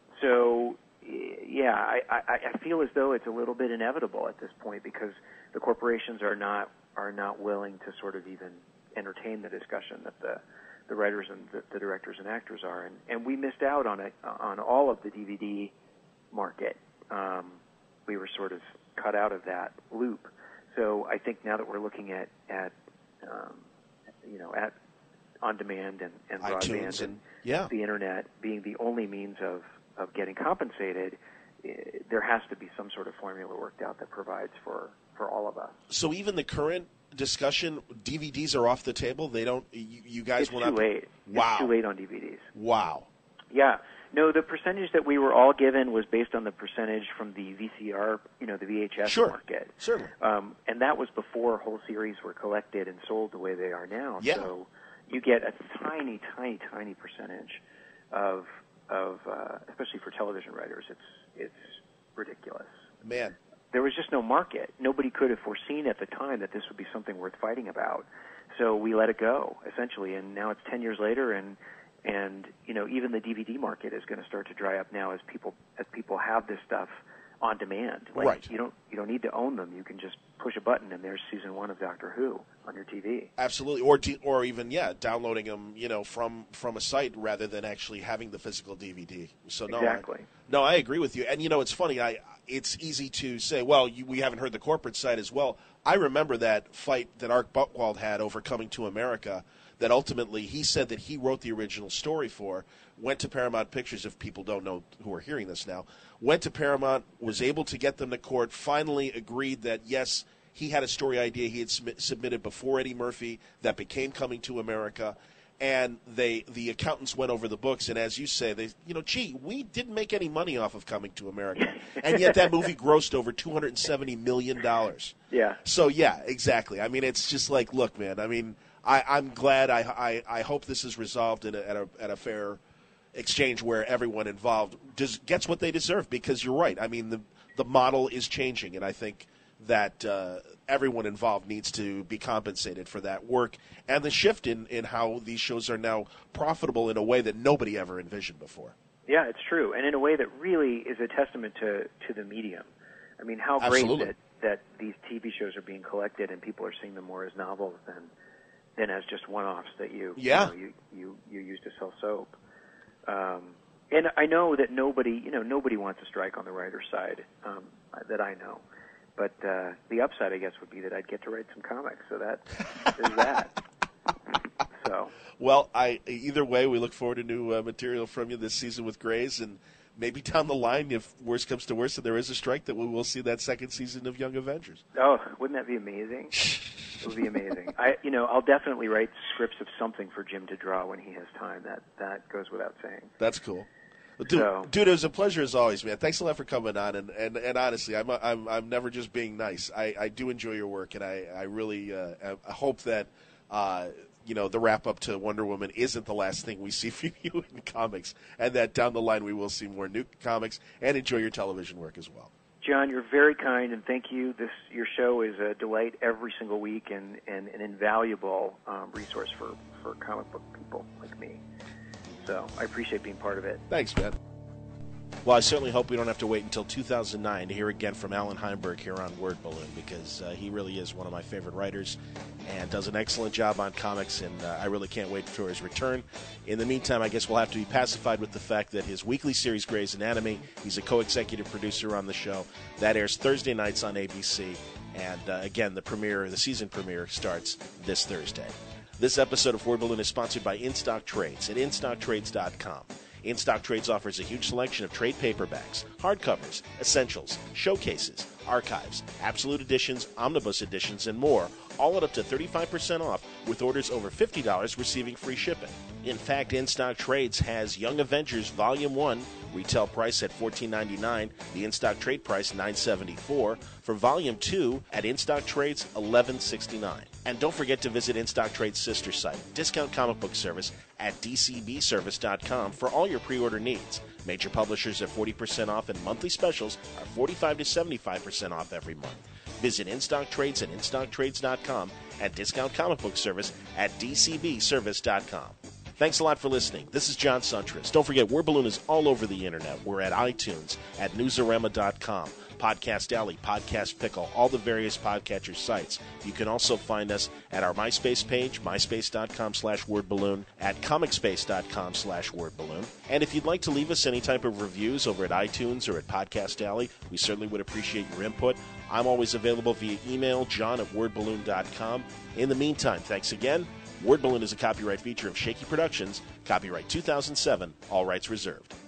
I feel as though it's a little bit inevitable at this point because the corporations are not willing to sort of even entertain the discussion that the writers and the directors and actors are, and we missed out on all of the DVD market. We were sort of cut out of that loop. So I think now that we're looking at on demand and broadband and the internet being the only means of getting compensated, there has to be some sort of formula worked out that provides for all of us. So even the current discussion, DVDs are off the table. They don't. You guys will not. It's too late. Wow. It's too late on DVDs. Wow. Yeah. No, the percentage that we were all given was based on the percentage from the VCR, the VHS market. Certainly. And that was before whole series were collected and sold the way they are now. Yeah. So you get a tiny, tiny, tiny percentage of especially for television writers. It's ridiculous. Man. There was just no market. Nobody could have foreseen at the time that this would be something worth fighting about. So we let it go, essentially. And now it's 10 years later, and even the DVD market is going to start to dry up now as people have this stuff on demand. Like, right. You don't need to own them. You can just push a button and there's season 1 of Doctor Who on your TV. Absolutely, or even downloading them from a site rather than actually having the physical DVD. So exactly. I agree with you. And it's funny. It's easy to say, well, we haven't heard the corporate side as well. I remember that fight that Art Buchwald had over Coming to America. That ultimately he said that he wrote the original story for, went to Paramount Pictures, if people don't know who are hearing this now, went to Paramount, was able to get them to court, finally agreed that, yes, he had a story idea he had submitted before Eddie Murphy that became Coming to America, and the accountants went over the books, and as you say, we didn't make any money off of Coming to America, and yet that movie grossed over $270 million. Yeah. So, yeah, exactly. I mean, it's just like, look, man, I mean, I'm glad. I hope this is resolved at a fair exchange where everyone involved gets what they deserve. Because you're right. I mean, the model is changing, and I think that everyone involved needs to be compensated for that work and the shift in how these shows are now profitable in a way that nobody ever envisioned before. Yeah, it's true, and in a way that really is a testament to the medium. I mean, how great that these TV shows are being collected and people are seeing them more as novels than as just one-offs that you use to sell soap. And I know that nobody wants to strike on the writer's side that I know. But the upside, I guess, would be that I'd get to write some comics. So that is that. So. Well, either way, we look forward to new material from you this season with Grey's, and maybe down the line, if worse comes to worse, and there is a strike, that we will see that second season of Young Avengers. Oh, wouldn't that be amazing? It would be amazing. I'll definitely write scripts of something for Jim to draw when he has time. That goes without saying. That's cool. Dude, it was a pleasure as always, man. Thanks a lot for coming on, and honestly, I'm never just being nice. I do enjoy your work, and I really I hope that the wrap up to Wonder Woman isn't the last thing we see from you in comics, and that down the line we will see more new comics and enjoy your television work as well. John, you're very kind, and thank you. Your show is a delight every single week, and an invaluable resource for comic book people like me. So I appreciate being part of it. Thanks, man. Well, I certainly hope we don't have to wait until 2009 to hear again from Alan Heinberg here on Word Balloon, because he really is one of my favorite writers and does an excellent job on comics, and I really can't wait for his return. In the meantime, I guess we'll have to be pacified with the fact that his weekly series, Grey's Anatomy, he's a co-executive producer on the show. That airs Thursday nights on ABC, and again, the season premiere starts this Thursday. This episode of Word Balloon is sponsored by InStock Trades at InStockTrades.com. In Stock Trades offers a huge selection of trade paperbacks, hardcovers, essentials, showcases, archives, absolute editions, omnibus editions, and more, all at up to 35% off with orders over $50 receiving free shipping. In fact, In Stock Trades has Young Avengers Volume 1, retail price at $14.99, the In Stock Trade price $9.74, for Volume 2 at In Stock Trades $11.69. And don't forget to visit In Stock Trades' sister site, Discount Comic Book Service, at dcbservice.com for all your pre-order needs. Major publishers are 40% off, and monthly specials are 45 to 75% off every month. Visit In Stock Trades at InStockTrades.com and Discount Comic Book Service at dcbservice.com. Thanks a lot for listening. This is John Suntress. Don't forget, Word Balloon is all over the internet. We're at iTunes, at Newsarama.com, Podcast Alley, Podcast Pickle, all the various podcatcher sites. You can also find us at our MySpace page, myspace.com/wordballoon, at comicspace.com/wordballoon. And if you'd like to leave us any type of reviews over at iTunes or at Podcast Alley, we certainly would appreciate your input. I'm always available via email, john@wordballoon.com. In the meantime, thanks again. Word Balloon is a copyright feature of Shaky Productions, copyright 2007, all rights reserved.